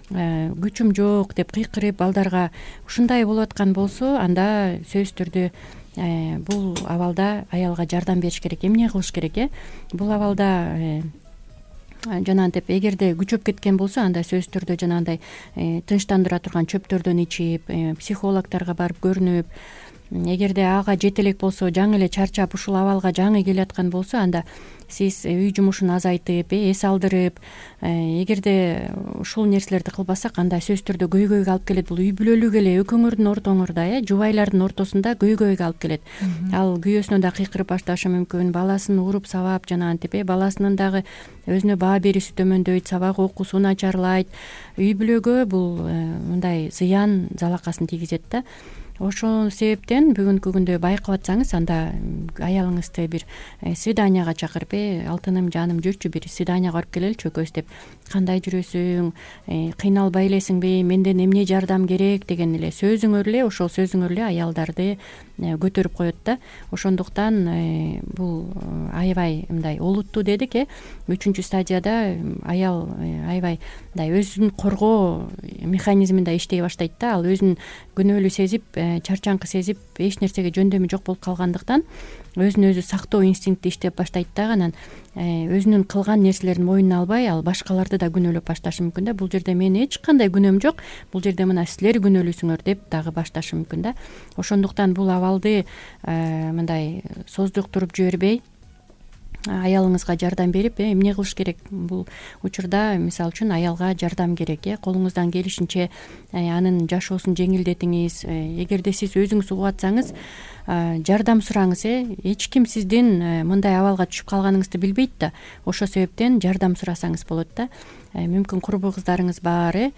Күчүм жок деп кыйкырып балдарга ушундай болуп аткан болсо, анда сөзсүз түрдө бул абалда аялга жардам бериш керек. Эмне кылыш керек, э бул абалда жанагынтип эгерде күчөп кеткен болсо, анда сөзсүз түрдө жанагындай тынчтандыра турган чөптөрдөн ичип, психологторго барып көрүнүп, эгерде ага жете элек болсо, жаңы эле чарчап ушул абалга жаңы келаткан болсо, анда сиз үй жумушун азайтып, эс алдырып, эгерде ушул нерселерди кылбасак, анда сөзсүз түрдө көйгөйгө алып келет. Бул үй бүлөлүк эле экөөңөрдүн ортоңордо, э жубайлардын ортосунда көйгөйгө алып келет. Ал күйөөсүнө да кыйкырып башташы мүмкүн, баласын уруп сабап, жанагынтип, э баласынын дагы өзүнө баа бериши төмөндөйт, сабак окуусу начарлайт. Үй бүлөгө бул мындай зыян залакасын тийгизет да. Ошол себептен бүгүнкү күндө байкап атсаңыз, анда аялыңызды бир свиданияга чакырып, э алтыным, жаным, жүрчү бир свиданияга барып келеличи экөөбүз деп, кандай жүрөсүң, кыйналбай элесиңби, менден эмне жардам керек деген эле сөзүңөр эле, ошол сөзүңөр эле аялдарды көтөрүп коет да. Ошондуктан бул аябай мындай олуттуу дедик, э үчүнчү стадияда аял аябай мындай өзүн коргоо механизминде иштей баштайт да. Ал өзүн күнөөлүү сезип, чарчаңкы сезип, эч нерсеге жөндөмү жок болуп калгандыктан өзүн өзү сактоо инстинкти иштеп баштайт да. Анан өзүнүн кылган нерселерин мойнуна албай, ал башкаларды да күнөөлөп башташы мүмкүн да. Бул жерде менин эч кандай күнөөм жок, бул жерде мына силер күнөөлүүсүңөр деп дагы башташы мүмкүн да. Ошондуктан бул абалды мындай создуктуруп жибербей, аялыңызга жардам берип, эмне кылыш керек? Бул учурда мисалы үчүн аялга жардам керек, э колуңуздан келишинче анын жашоосун жеңилдетиңиз. Эгерде сиз өзүңүз угуп атсаңыз, жардам сураңыз, э эч ким сиздин мындай абалга түшүп калганыңызды билбейт да. Ошол себептен жардам сурасаңыз болот да. Мүмкүн курбу кыздарыңыз бар, э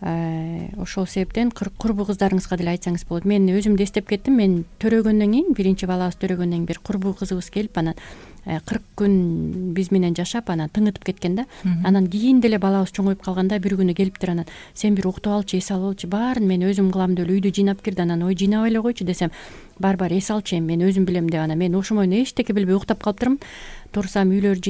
ошол себептен курбу кыздарыңызга деле айтсаңыз болот. Мен өзүмдү эстеп кеттим. Мен төрөгөндөн кийин, биринчи балабыз төрөгөндөн кийин бир курбу кызыбыз келип, анан кырк күн биз менен жашап, анан тыңытып кеткен да. Анан кийин деле балабыз чоңоюп калганда бир күнү келиптир, анан сен бир уктуп алчы, эс алып алчы, баарын мен өзүм кылам деп эле үйдү жыйнап кирди. Анан ой жыйнабай эле койчу десем, бар бар эс алчы, эми мен өзүм билем деп, анан мен ошомойно эчтеке билбей уктап калыптырмын. Турсам үйлөр жыйнап,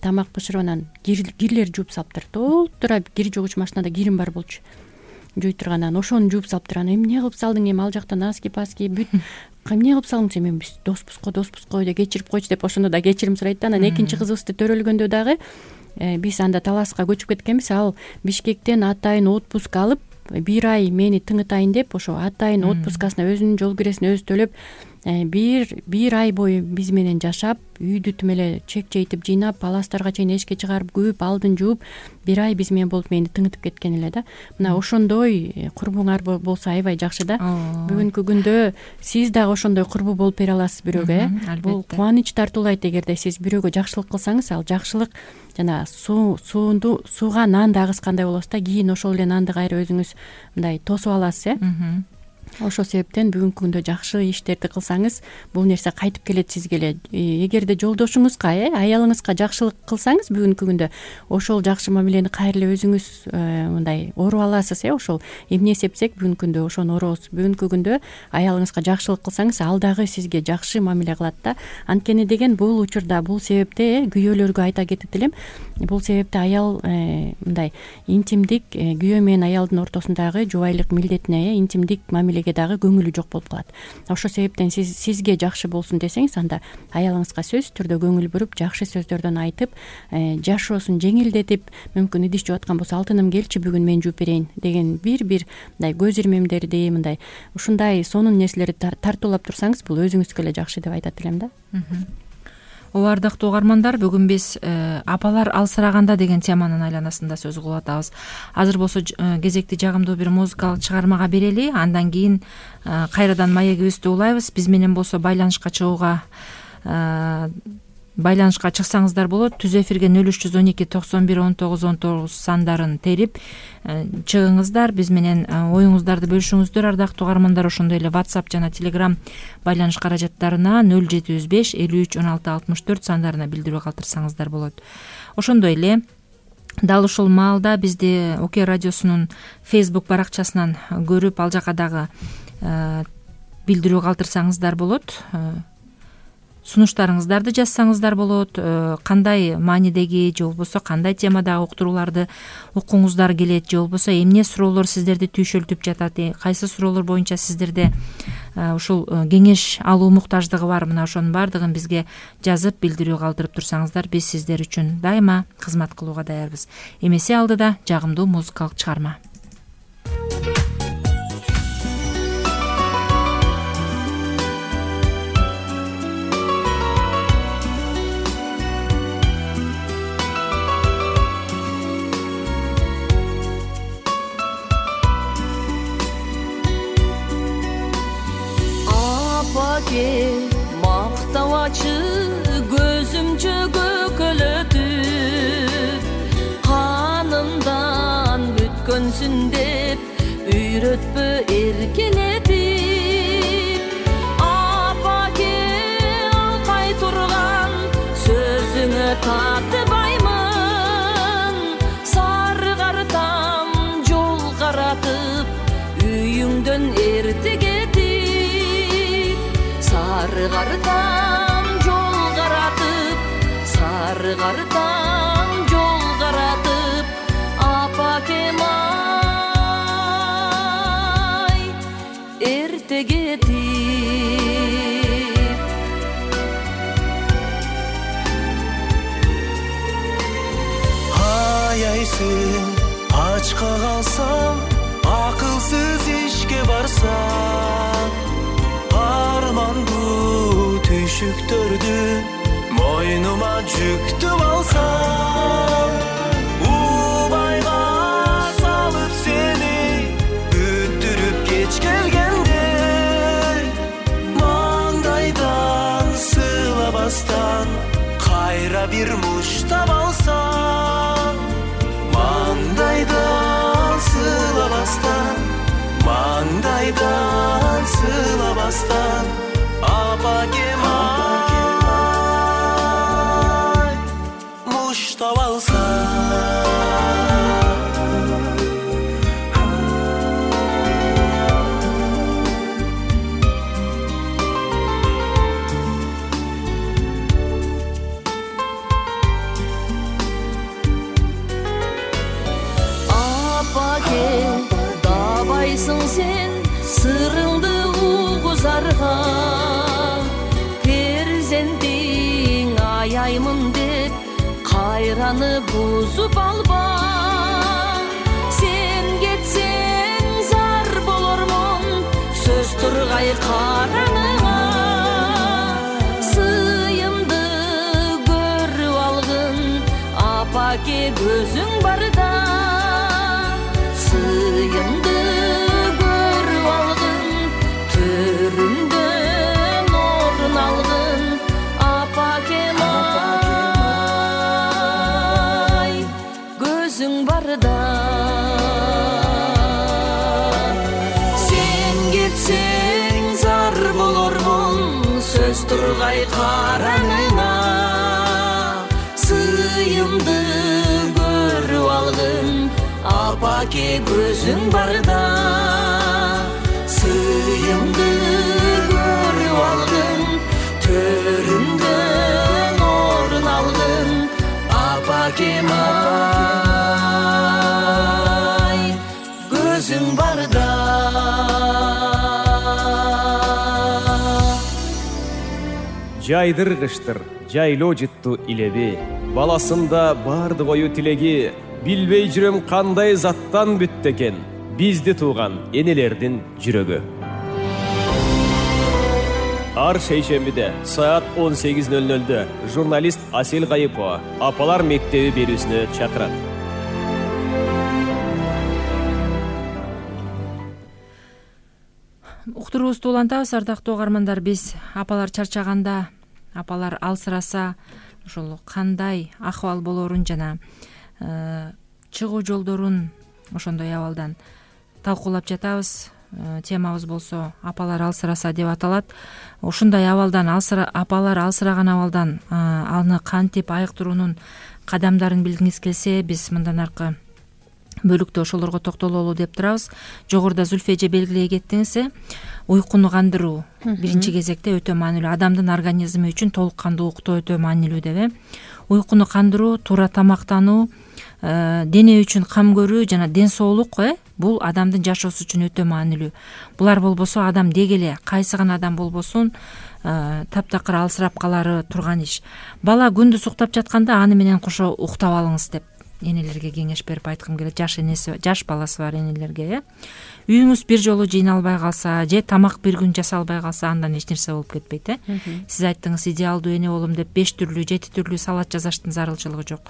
тамак бышырып анан кирлер жууп салыптыр. Толтура кир жугуч машинада кирим бар болчу. Жуй турган, анан ошону жууп салыптыр. Анан эмне кылып салдың, эми ал жактан аски паски бүт эмне кылып салдың сен? Мен биз доспуз го, доспуз го деп кечирип койчу деп ошондо да кечирим сурайт да. Анан экинчи кызыбызды төрөлгөндө дагы биз анда Таласка көчүп кеткенбиз. Ал Бишкектен атайын отпуск алып, бир ай мени тыңытайын деп ошо атайын отпускасына өзүнүн жол киресин өзү төлөп бир бир ай бою биз менен жашап, үйдү тим эле чек чейтип жыйнап, паластарга чейин эшикке чыгарып, күүп, алдын жууп, бир ай биз менен болуп мени тыңытып кеткен эле да. Мына ошондой курбуңар болсо аябай жакшы да. Бүгүнкү күндө сиз дагы ошондой курбу болуп бере аласыз бирөөгө, э? Бул кубаныч тартуулайт эгерде сиз бирөөгө жакшылык кылсаңыз, ал жакшылык жана суу суунду сууга нанды агызгандай болосуз да, кийин ошол эле нанды кайра өзүңүз мындай тосуп аласыз, э? Ошол себептен бүгүнкү күндө жакшы иштерди кылсаңыз, бул нерсе кайтып келет сизге эле. Эгерде жолдошуңузга, э, аялыңызга жакшылык кылсаңыз, бүгүнкү күндө ошол жакшы мамилени кайра эле өзүңүз мындай оруп аласыз, э. Ошол эмне сепсек бүгүнкү күндө ошону оробуз. Бүгүнкү күндө аялыңызга жакшылык кылсаңыз, ал дагы сизге жакшы мамиле кылат да. Анткени деген бул учурда, бул себепте күйөөлөргө айта кетет элем. Бул себепте аял мындай интимдик, күйөө менен аялдын ортосундагы жубайлык милдетине, интимдик мамиле дагы көңүлү жок болуп калат. Ошол себептен сиз сизге жакшы болсун десеңиз, анда аялыңызга сөзсүз түрдө көңүл буруп, жакшы сөздөрдөн айтып, жашоосун жеңилдетип, мүмкүн идиш жууп аткан болсо, алтыным келчи бүгүн мен жууп берейин деген бир-бир мындай көз ирмемдерди, мындай ушундай сонун нерселерди тартуулап турсаңыз, бул өзүңүзгө эле жакшы деп айтат элем да. Ооба, ардактуу угармандар, бүгүн биз апалар алсыраганда деген теманын айланасында сөз кылып атабыз. Азыр болсо кезекти жагымдуу бир музыкалык чыгармага берели, андан кийин кайрадан маегибизди улайбыз. Биз менен болсо байланышка чыгууга байланышка чыксаңыздар болот. Түз эфирге нөл үч жүз он эки токсон бир он тогуз он тогуз сандарын терип чыгыңыздар, биз менен оюңуздарды бөлүшүңүздөр. Ардактуу угармандар, ошондой эле WhatsApp жана Telegram байланыш каражаттарына нөл жети жүз беш элүү үч он алты алтымыш төрт сандарына билдирүү калтырсаңыздар болот. Ошондой эле дал ушул маалда бизди ОК радиосунун Facebook баракчасынан көрүп, ал жака дагы билдирүү калтырсаңыздар болот. Сунуштарыңыздарды жазсаңыздар болот. Кандай маанидеги же болбосо кандай темадагы уктурууларды укуңуздар келет, же болбосо эмне суроолор сиздерди түйшөлтүп жатат, кайсы суроолор боюнча сиздерде ушул кеңеш алуу муктаждыгы бар, мына ошонун баардыгын бизге жазып билдирүү калтырып турсаңыздар, биз сиздер үчүн дайыма кызмат кылууга даярбыз. Эмесе алдыда жагымдуу музыкалык чыгарма. Мактабачы көзүмчө көкөлөтүп, канымдан бүткөнсүн деп үйрөтпө эркелетип. Апаке алкай турган сөзүңө татыбаймын, сары картам жол каратып, үйүңдөн эрте кетип. Сары картам жол каратып, сары картам жол каратып, апакем ай эрте кетип. Аяйсың ачка калсам, акылсыз ишке барсам, армандуу түйшүктөрдү мойнума жүктүп алсам, убайга салып сени бүттүрүп кеч келгенде, маңдайдан сыйлабастан кайра бир муштап алсам, маңдайдан сыйлабастан, маңдайдан сыйлабастан, апакем ай муштап алсам. балдарга перзентиң аяймын деп кайраны бузуп алба. Сен кетсең зар болормун сөз тургай караңыңа. Сыйымды көрүп алгын апаке көзүң барда. Сыйымды көрүп алгын төрүмдөн орун алгын апакем ай көзүң барда. Сен кетсең зар болормун сөз тургай караңыңа. Сыйымды көрүп алгын апаке көзүң барда. Сыйымды көрүп алгын төрүмдөн орун алгын апакем ай көзүң барда. Жайдыргыштыр, жайлоо жытту илеби, баласында барды кою тилеги. Билбей жүрөм кандай заттан бүттү экен бизди тууган энелердин жүрөгү. Ар шейшембиде саат он сегиз ноль нольдө журналист Асел Кайыпова апалар мектеби берүүсүнө чакырат. Уктуруубузду улантабыз, ардактуу угармандар. Биз апалар чарчаганда, апалар алсыраса ошол кандай акыбал болорун жана чыгуу жолдорун ошондой абалдан талкуулап жатабыз. Темабыз болсо апалар алсыраса деп аталат. Ушундай абалдан апалар алсыраган абалдан аны кантип айыктыруунун кадамдарын билгиңиз келсе, биз мындан аркы бөлүктө ошолорго токтололу деп турабыз. Жогоруда Зүлфе эже белгилей кеттиңиз, уйкуну кандыруу биринчи кезекте өтө маанилүү. Адамдын организми үчүн толук кандуу уктоо өтө маанилүү деп. Уйкуну кандыруу, туура тамактануу, дене үчүн кам көрүү жана ден соолук бул адамдын жашоосу үчүн өтө маанилүү. Булар болбосо адам деги эле кайсы гана адам болбосун таптакыр алсырап калары турган иш. Бала күндүз уктап жатканда аны менен кошо уктап алыңыз деп энелерге кеңеш берип айткым келет. Жаш энеси, жаш баласы бар энелерге. Үйүңүз бир жолу жыйналбай калса же тамак бир күн жасалбай калса андан эч нерсе болуп кетпейт. Сиз айттыңыз, идеалдуу эне болом деп беш түрлүү, жети түрлүү салат жасаштын зарылчылыгы жок.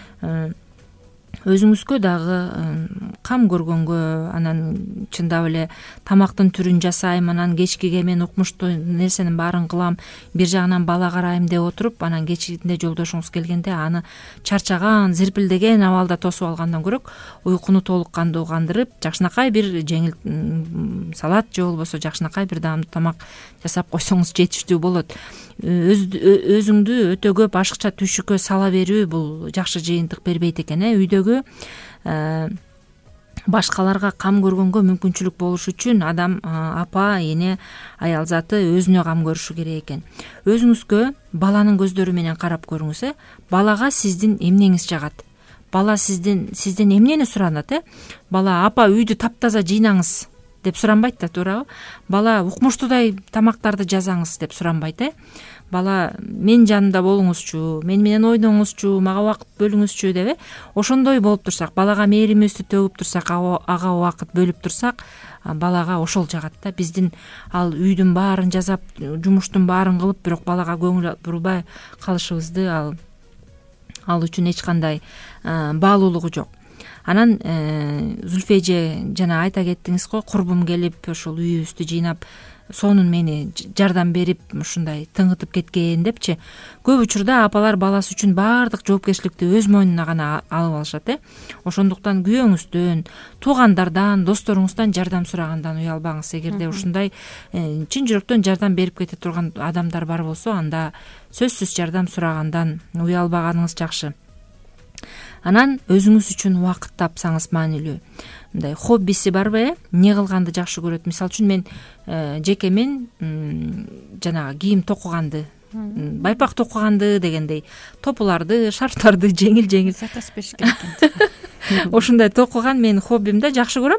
Өзүңүзгө дагы кам көргөнгө, анан чындап эле тамактын түрүн жасайм, анан кечкиге мен укмуштуу нерсенин баарын кылам, бир жагынан бала карайм деп отуруп, анан кечинде жолдошуңуз келгенде аны чарчаган, зирпилдеген абалда тосуп алгандан көрөк, уйкуну толук кандуу кандырып, жакшынакай бир жеңил салат же болбосо жакшынакай бир даамдуу тамак жасап койсоңуз жетиштүү болот. Өзүңдү өтө көп ашыкча түшүккө сала берүү бул жакшы жыйынтык бербейт экен. Үйдөгү башкаларга кам көргөнгө мүмкүнчүлүк болуш үчүн адам, апа, эне, аял заты өзүнө кам көрүшү керек экен. Өзүңүзгө баланын көздөрү менен карап көрүңүз. Балага сиздин эмнеңиз жагат? Бала сизден сизден эмнени суранат? Бала апа үйдү таптаза жыйнаңыз деп суранбайт да, туурабы? Бала укмуштуудай тамактарды жазаңыз деп суранбайт. Бала мен жанымда болуңузчу, мен менен ойноңузчу, мага убакыт бөлүңүзчү деп. Ошондой болуп турсак, балага мээримибизди төгүп турсак, ага убакыт бөлүп турсак, балага ошол жагат да. Биздин ал үйдүн баарын жасап, жумуштун баарын кылып, бирок балага көңүл бурбай калышыбызды ал ал үчүн эч кандай баалуулугу жок. Анан Зүлфе эже жана айта кеттиңиз го, курбум келип ошол үйүбүздү жыйнап, сонун мени жардам берип ушундай тыңытып кеткен депчи. Көп учурда апалар баласы үчүн баардык жоопкерчиликти өз мойнуна гана алып алышат. Ошондуктан күйөөңүздөн, туугандардан, досторуңуздан жардам сурагандан уялбаңыз. Эгерде ушундай чын жүрөктөн жардам берип кете турган адамдар бар болсо, анда сөзсүз жардам сурагандан уялбаганыңыз жакшы. Анан өзүңүз үчүн убакыт тапсаңыз маанилүү. Мындай хоббиси барбы, эмне кылганды жакшы көрөт? Мисалы үчүн мен жеке мен жанагы кийим токуганды, байпак токуганды дегендей, топуларды, шарфтарды жеңил-жеңил заказ бериш керек экен. Ошондой токуган менин хоббим да, жакшы көрөм.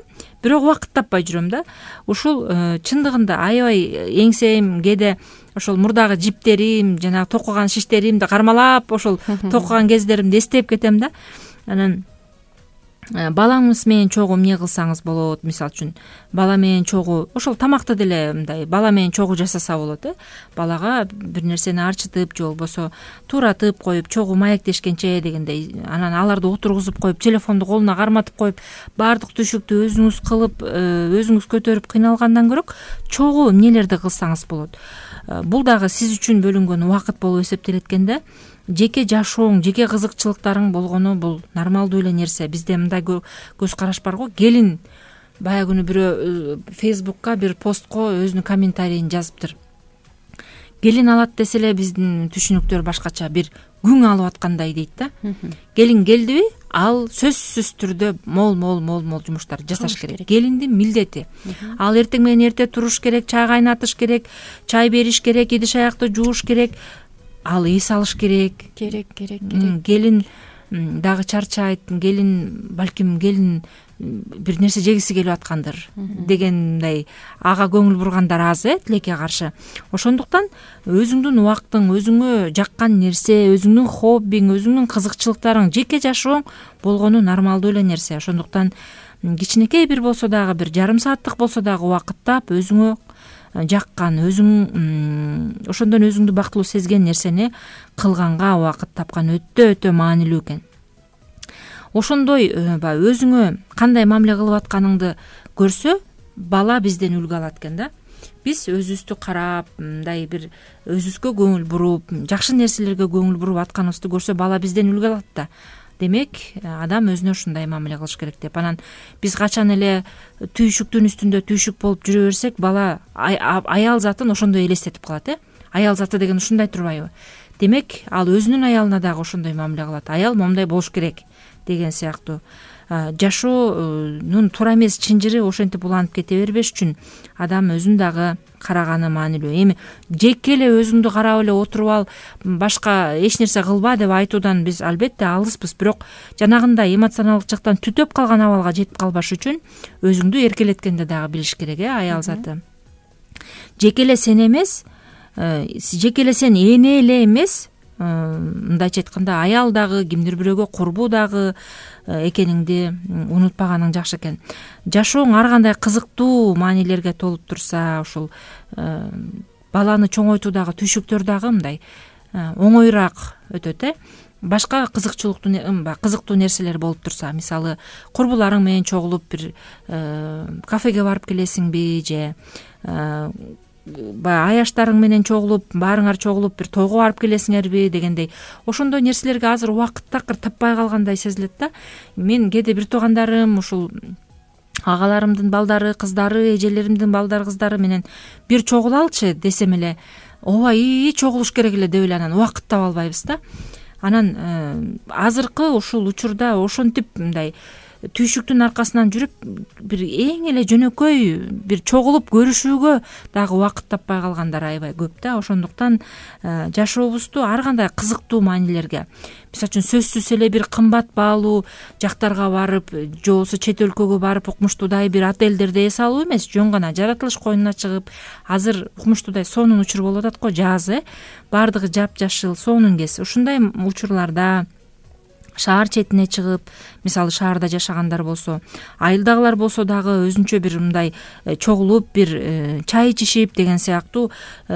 бирок убакыт таппай жүрөм да. Ушул чындыгында аябай эңсем кээде ошол мурдагы жиптерим, жанагы токуган шиштеримди кармалап, ошол токуган кездеримди эстеп кетем да. Анан балаңыз менен чогуу эмне кылсаңыз болот, мисалы үчүн бала менен чогуу ошол тамакты деле мындай бала менен чогуу жасаса болот э. Балага бир нерсени арчытып же болбосо тууратып коюп, чогуу маектешкенче дегендей, анан аларды отургузуп коюп, телефонду колуна карматып коюп, баардык түшүктү өзүңүз кылып, өзүңүз көтөрүп кыйналгандан көрө чогуу эмнелерди кылсаңыз болот. Бул дагы сиз үчүн бөлүнгөн убакыт болуп эсептелет экен да. Жеке жашооң, жеке кызыкчылыктарың болгону бул нормалдуу эле нерсе. Бизде мындай көз караш бар го. Келин бая күнү бирөө Фейсбукка бир постко өзүнүн комментарийин жазыптыр. Келин алат десе эле биздин түшүнүктөр башкача, бир күң алып аткандай дейт да. Келин келдиби, ал сөзсүз түрдө мол мол мол мол жумуштар жасаш керек. Келиндин милдети. Ал эртең менен эрте туруш керек, чай кайнатыш керек, чай бериш керек, идиш аякты жууш керек. Ал эс алыш керек. Керек, керек, керек. Келин дагы чарчайт, келин балким келин бир нерсе жегиси келип аткандыр дегендей ага көңүл бургандар аз э, тилекке каршы. Ошондуктан өзүңдүн убактың, өзүңө жаккан нерсе, өзүңдүн хоббиң, өзүңдүн кызыкчылыктарың, жеке жашооң болгону нормалдуу эле нерсе. Ошондуктан кичинекей бир болсо дагы, бир жарым сааттык болсо дагы убакыт таап, өзүңө жаккан, өзүң ошондон өзүңдү бактылуу сезген нерсени кылганга убакыт тапкан өтө өтө маанилүү экен. Ошондой баягы өзүңө кандай мамиле кылып атканыңды көрсө, бала бизден үлгү алат экен да. Биз өзүбүздү карап, мындай бир өзүбүзгө көңүл буруп, жакшы нерселерге көңүл буруп атканыбызды көрсө, бала бизден үлгү алат да. Демек, адам өзүнө ушундай мамиле кылыш керек деп. Анан биз качан эле түйшүктүн үстүндө түйшүк болуп жүрө берсек, бала аял затын ошондой элестетип калат э. Аял заты деген ушундай турбайбы? Демек, ал өзүнүн аялына дагы ошондой мамиле кылат. Аял момундай болуш керек деген сыяктуу. Жашоонун туура эмес чынжыры ошентип уланып кете бербеш үчүн адам өзүн дагы караганы маанилүү. Эми жеке эле өзүңдү карап эле отуруп ал, башка эч нерсе кылба деп айтуудан биз албетте алыспыз, бирок жанагындай эмоционалдык жактан түтөп калган абалга жетип калбаш үчүн өзүңдү эркелеткенди дагы билиш керек э, аял заты. Жеке эле сен эмес, жеке эле сен эне эле эмес, мындайча айтканда аял дагы, кимдир бирөөгө курбу дагы экениңди унутпаганың жакшы экен. Жашооң ар кандай кызыктуу маанилерге толуп турса, ушул баланы чоңойтуудагы түйшүктөр дагы мындай оңоюраак өтөт э. Башка кызыкчылыктуу кызыктуу нерселер болуп турса, мисалы курбуларың менен чогулуп бир кафеге барып келесиңби, же баягы аяштарың менен чогулуп, баарыңар чогулуп бир тойго барып келесиңерби дегендей. Ошондой нерселерге азыр убакыт такыр таппай калгандай сезилет да. Мен кээде бир туугандарым, ушул агаларымдын балдары, кыздары, эжелеримдин балдары, кыздары менен бир чогулалчы десем эле, ооба ии чогулуш керек эле деп эле анан убакыт таба албайбыз да. Анан азыркы ушул учурда ошентип мындай түйшүктүн аркасынан жүрүп бир эң эле жөнөкөй бир чогулуп көрүшүүгө дагы убакыт таппай калгандар аябай көп да. Ошондуктан жашообузду ар кандай кызыктуу маанилерге, мисалы үчүн сөзсүз эле бир кымбат баалуу жактарга барып, же болбосо чет өлкөгө барып укмуштуудай бир отелдерде эс алуу эмес, жөн гана жаратылыш коюнуна чыгып, азыр укмуштуудай сонун учур болуп атат го, жаз э, баардыгы жапжашыл, сонун кез. Ушундай учурларда шаар четине чыгып, мисалы шаарда жашагандар болсо, айылдагылар болсо дагы өзүнчө бир мындай чогулуп бир чай ичишип деген сыяктуу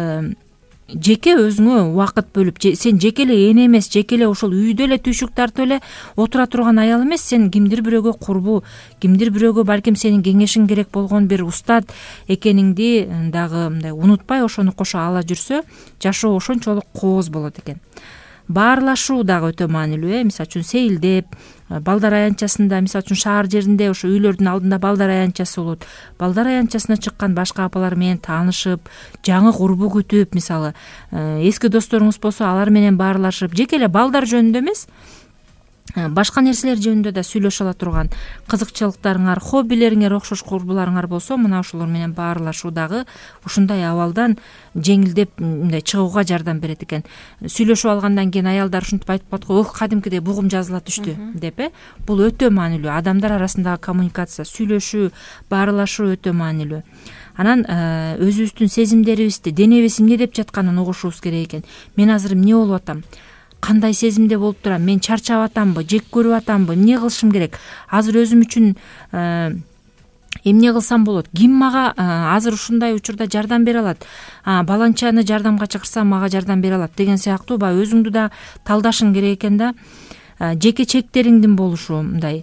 жеке өзүңө убакыт бөлүп, сен жеке эле эне эмес, жеке эле ушул үйдө эле түйшүк тартып эле отура турган аял эмес, сен кимдир бирөөгө курбу, кимдир бирөөгө балким сенин кеңешиң керек болгон бир устат экениңди дагы мындай унутпай ошону кошо ала жүрсө, жашоо ошончолук кооз болот экен. Баарлашуу дагы өтө маанилүү э. Мисалы үчүн сейилдеп, балдар аянтчасында, мисалы үчүн шаар жеринде ошо үйлөрдүн алдында балдар аянтчасы болот. Балдар аянтчасына чыккан башка апалар менен таанышып, жаңы курбу күтүп, мисалы эски досторуңуз болсо алар менен баарлашып, жеке эле балдар жөнүндө эмес, башка нерселер жөнүндө да сүйлөшө ала турган кызыкчылыктарыңар, хоббилериңер окшош курбуларыңар болсо, мына ушулар менен баарлашуу дагы ушундай абалдан жеңилдеп мындай чыгууга жардам берет экен. Сүйлөшүп алгандан кийин аялдар ушинтип айтып коет го, ох, кадимкидей бугум жазыла түштү деп, э бул өтө маанилүү. Адамдар арасындагы коммуникация, сүйлөшүү, баарлашуу өтө маанилүү. Анан өзүбүздүн сезимдерибизди, денебиз эмне деп жатканын угушубуз керек экен. Мен азыр эмне болуп атам? Кандай сезимде болуп турам? Мен чарчап атамбы, жек көрүп атамбы? Эмне кылышым керек? Азыр өзүм үчүн эмне кылсам болот? Ким мага азыр ушундай учурда жардам бере алат? Баланчаны жардамга чакырсам мага жардам бере алат деген сыяктуу баягы өзүңдү да талдашың керек экен да. Жеке чектериңдин болушу мындай.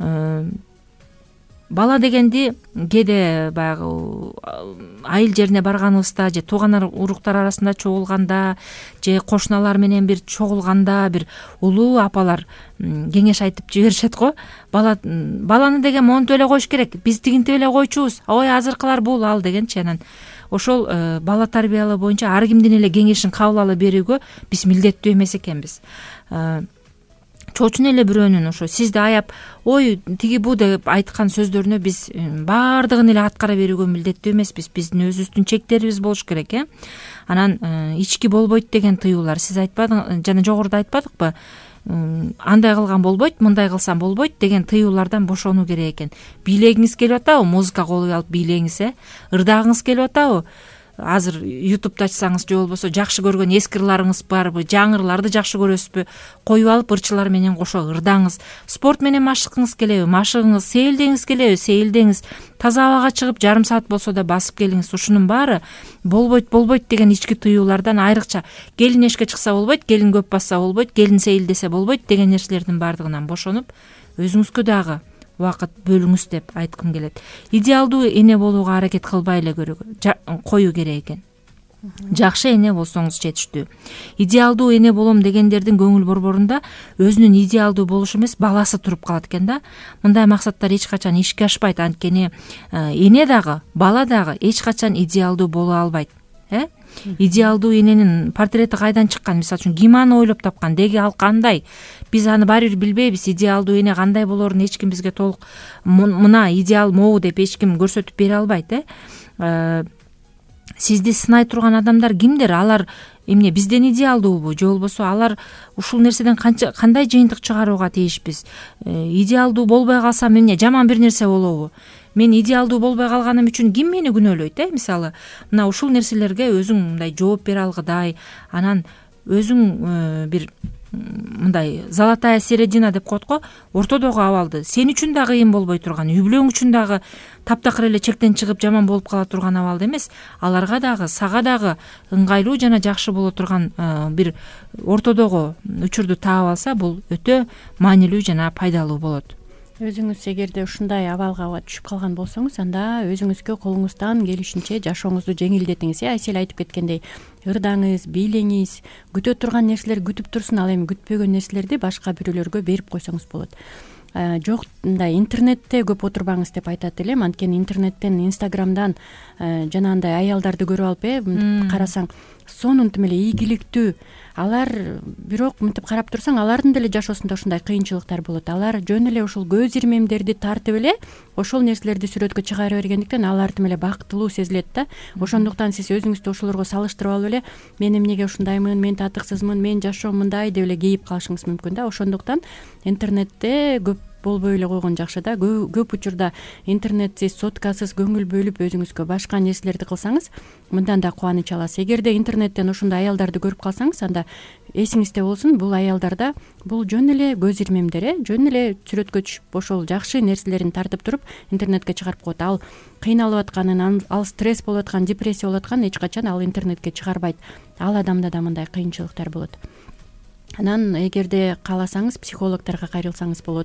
Бала дегенди кээде баягы айыл жерине барганыбызда же тууган уруктар арасында чогулганда же кошуналар менен бир чогулганда бир улуу апалар кеңеш айтып жиберишет го. Бала баланы деген монтип эле коюш керек. Биз тигинтип эле койчубуз. Ой, азыркылар бул ал дегенчи. Анан ошол бала тарбиялоо боюнча ар кимдин эле кеңешин кабыл ала берүүгө биз милдеттүү эмес экенбиз. Чоочун эле бирөөнүн ошо сизди аяп, ой, тиги бу деп айткан сөздөрүнө биз баардыгын эле аткара берүүгө милдеттүү эмеспиз. Биздин өзүбүздүн чектерибиз болуш керек, э. Анан ички болбойт деген тыюулар сиз айтпадыңыз, жана жогоруда айтпадыкпы? Андай кылган болбойт, мындай кылсам болбойт деген тыюулардан бошонуу керек экен. Бийлегиңиз келип атабы? Музыка колуп алып бийлеңиз, э. Ырдагыңыз келип атабы? Азыр ютубду ачсаңыз же болбосо жакшы көргөн эски ырларыңыз барбы, жаңы ырларды жакшы көрөсүзбү? Коюп алып ырчылар менен кошо ырдаңыз. Спорт менен машыгыңыз келеби? Машыгыңыз. Сейилдеңиз келеби? Сейилдеңиз. Таза абага чыгып жарым саат болсо да басып келиңиз. Ушунун баары болбойт, болбойт деген ички тыюулардан айрыкча. Келин эшикке чыкса болбойт, келин көп басса болбойт, келин сейилдесе болбойт деген нерселердин баардыгынан бошонуп, өзүңүзгө дагы убакыт бөлүңүз деп айткым келет. Идеалдуу эне болууга аракет кылбай эле коюу керек экен. Жакшы эне болсоңуз жетиштүү. Идеалдуу эне болом дегендердин көңүл борборунда өзүнүн идеалдуу болушу эмес, баласы туруп калат экен да. Мындай максаттар эч качан ишке ашпайт. Анткени эне дагы, бала дагы эч качан идеалдуу боло албайт, э? Идеалдуу эненин портрети кайдан чыккан? Мисалы үчүн ким аны ойлоп тапкан? Деги ал кандай? Биз аны баары бир билбейбиз. Идеалдуу эне кандай болорун эч ким бизге толук мына идеал могу деп эч ким көрсөтүп бере албайт, э. Сизди сынай турган адамдар кимдер? Алар эмне бизден идеалдуубу же болбосо алар ушул нерседен канча кандай жыйынтык чыгарууга тийишпиз? Идеалдуу болбой калсам эмне жаман бир нерсе болобу? Мен идеалдуу болбой калганым үчүн ким мени күнөөлөйт, э? Мисалы, мына ушул нерселерге өзүң мындай жооп бере алгыдай, анан өзүң бир мындай золотая середина деп коет го, ортодогу абалды сен үчүн да кыйын болбой турган, үй бүлөң үчүн дагы таптакыр эле чектен чыгып жаман болуп кала турган абалды эмес, аларга дагы сага дагы ыңгайлуу жана жакшы боло турган бир ортодогу учурду таап алса, бул өтө маанилүү жана пайдалуу болот. Өзүңүз эгерде ушундай абалга түшүп калган болсоңуз, анда өзүңүзгө колуңуздан келишинче жашооңузду жеңилдетиңиз. Айсел айтып кеткендей, ырдаңыз, бийлеңиз, күтө турган нерселер күтүп турсун, ал эми күтпөгөн нерселерди башка бирөөлөргө берип койсоңуз болот. Жок, мындай интернетте көп отурбаңыз деп айтат элем. Анткени интернеттен, инстаграмдан жанагындай аялдарды көрүп алып, э, карасаң сонун эле ийгиликтүү. Алар бирок мынтип карап турсаң, алардын деле жашоосунда ушундай кыйынчылыктар болот. Алар жөн эле ушул көз ирмемдерди тартып эле ошол нерселерди сүрөткө чыгара бергендиктен алар тим эле бактылуу сезилет да. Ошондуктан сиз өзүңүздү ошолорго салыштырып алып эле мен эмнеге ушундаймын, мен татыксызмын, мен жашоом мындай деп эле кейип калышыңыз мүмкүн да. Ошондуктан интернетте көп болбой эле койгон жакшы да. Көп учурда интернетсиз, соткасыз көңүл бөлүп өзүңүзгө башка нерселерди кылсаңыз, мындан да кубаныч аласыз. Эгерде интернеттен ушундай аялдарды көрүп калсаңыз, анда эсиңизде болсун, бул аялдарда бул жөн эле көз ирмемдер, э, жөн эле сүрөткө түшүп ошол жакшы нерселерин тартып туруп интернетке чыгарып коет. Ал кыйналып атканын, ал стресс болуп аткан, депрессия болуп атканын эч качан ал интернетке чыгарбайт. Ал адамда да мындай кыйынчылыктар болот. Анан эгерде кааласаңыз психологторго кайрылсаңыз болот.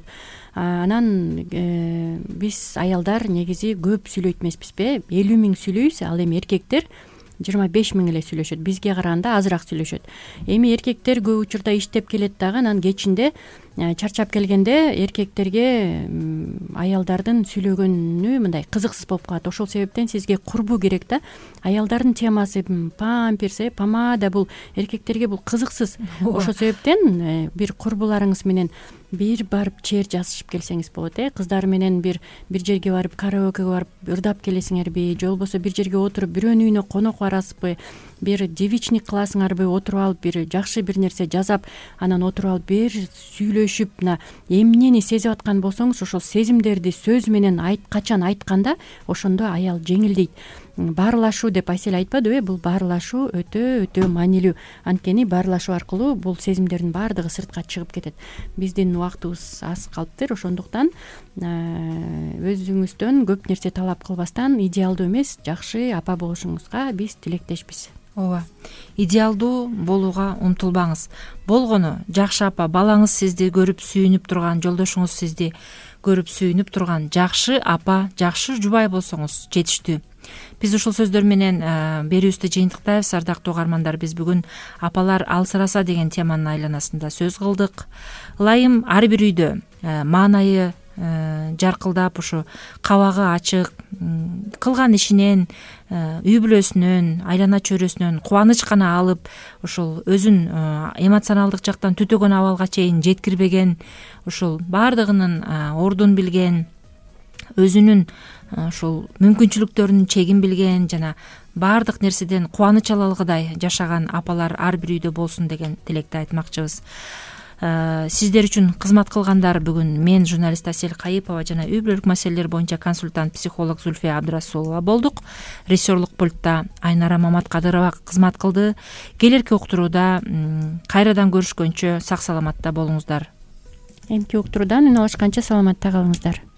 Анан э, биз аялдар негизи көп сүйлөйт эмеспизби? элүү миң сүйлөйбүз, ал эми эркектер жыйырма беш миң эле сүйлөшөт. Бизге караганда азыраак сүйлөшөт. Эми эркектер көп учурда иштеп келет дагы, анан кечинде чарчап келгенде эркектерге аялдардын сүйлөгөнү мындай кызыксыз болуп калат. Ошол себептен сизге курбу керек да. Аялдардын темасы памперс, помада бул эркектерге бул кызыксыз. Ошол себептен бир курбуларыңыз менен бир барып чеэр жазышып келсеңиз болот. Э кыздар менен бир бир жерге барып караокеге барып ырдап келесиңерби, же болбосо бир жерге отуруп бирөөнүн үйүнө конок барасызбы, бир девичник кыласыңарбы, отуруп алып бир жакшы бир нерсе жазап, анан отуруп алып бир сүйлөшүп, мына эмнени сезип аткан болсоңуз ошол сезимдерди сөз менен айт качан айтканда ошондо аял жеңилдейт. Баарлашуу деп Айсель айтпадыбы? Бул баарлашуу өтө өтө маанилүү. Анткени баарлашуу аркылуу бул сезимдердин баардыгы сыртка чыгып кетет. Биздин убактыбыз аз калыптыр, ошондуктан өзүңүздөн көп нерсе талап кылбастан идеалдуу эмес жакшы апа болушуңузга биз тилектешпиз. Ооба, идеалдуу болууга умтулбаңыз. Болгону жакшы апа, балаңыз сизди көрүп сүйүнүп турган, жолдошуңуз сизди көрүп сүйүнүп турган жакшы апа, жакшы жубай болсоңуз жетиштүү. Биз ушул сөздөр менен берүүбүздү жыйынтыктайбыз. Ардактуу угармандар, биз бүгүн апалар алсыраса деген теманын айланасында сөз кылдык. Ылайым ар бир үйдө маанайы жаркылдап, ушу кабагы ачык, кылган ишинен, үй бүлөсүнөн, айлана чөйрөсүнөн кубаныч гана алып, ушул өзүн эмоционалдык жактан түтөгөн абалга чейин жеткирбеген, ушул баардыгынын ордун билген, өзүнүн ушул мүмкүнчүлүктөрүнүн чегин билген жана баардык нерседен кубаныч ала алгыдай жашаган апалар ар бир үйдө болсун деген тилекти айтмакчыбыз. Сиздер үчүн кызмат кылгандар бүгүн мен, журналист Асель Кайыпова жана үй бүлөлүк маселелер боюнча консультант психолог Зульфия Абдрасулова болдук. Режиссерлук пультта Айнара Маматкадырова кызмат кылды. Келерки уктурууда кайрадан көрүшкөнчө сак саламатта болуңуздар. Эмки уктуруудан үн алышканча саламатта калыңыздар.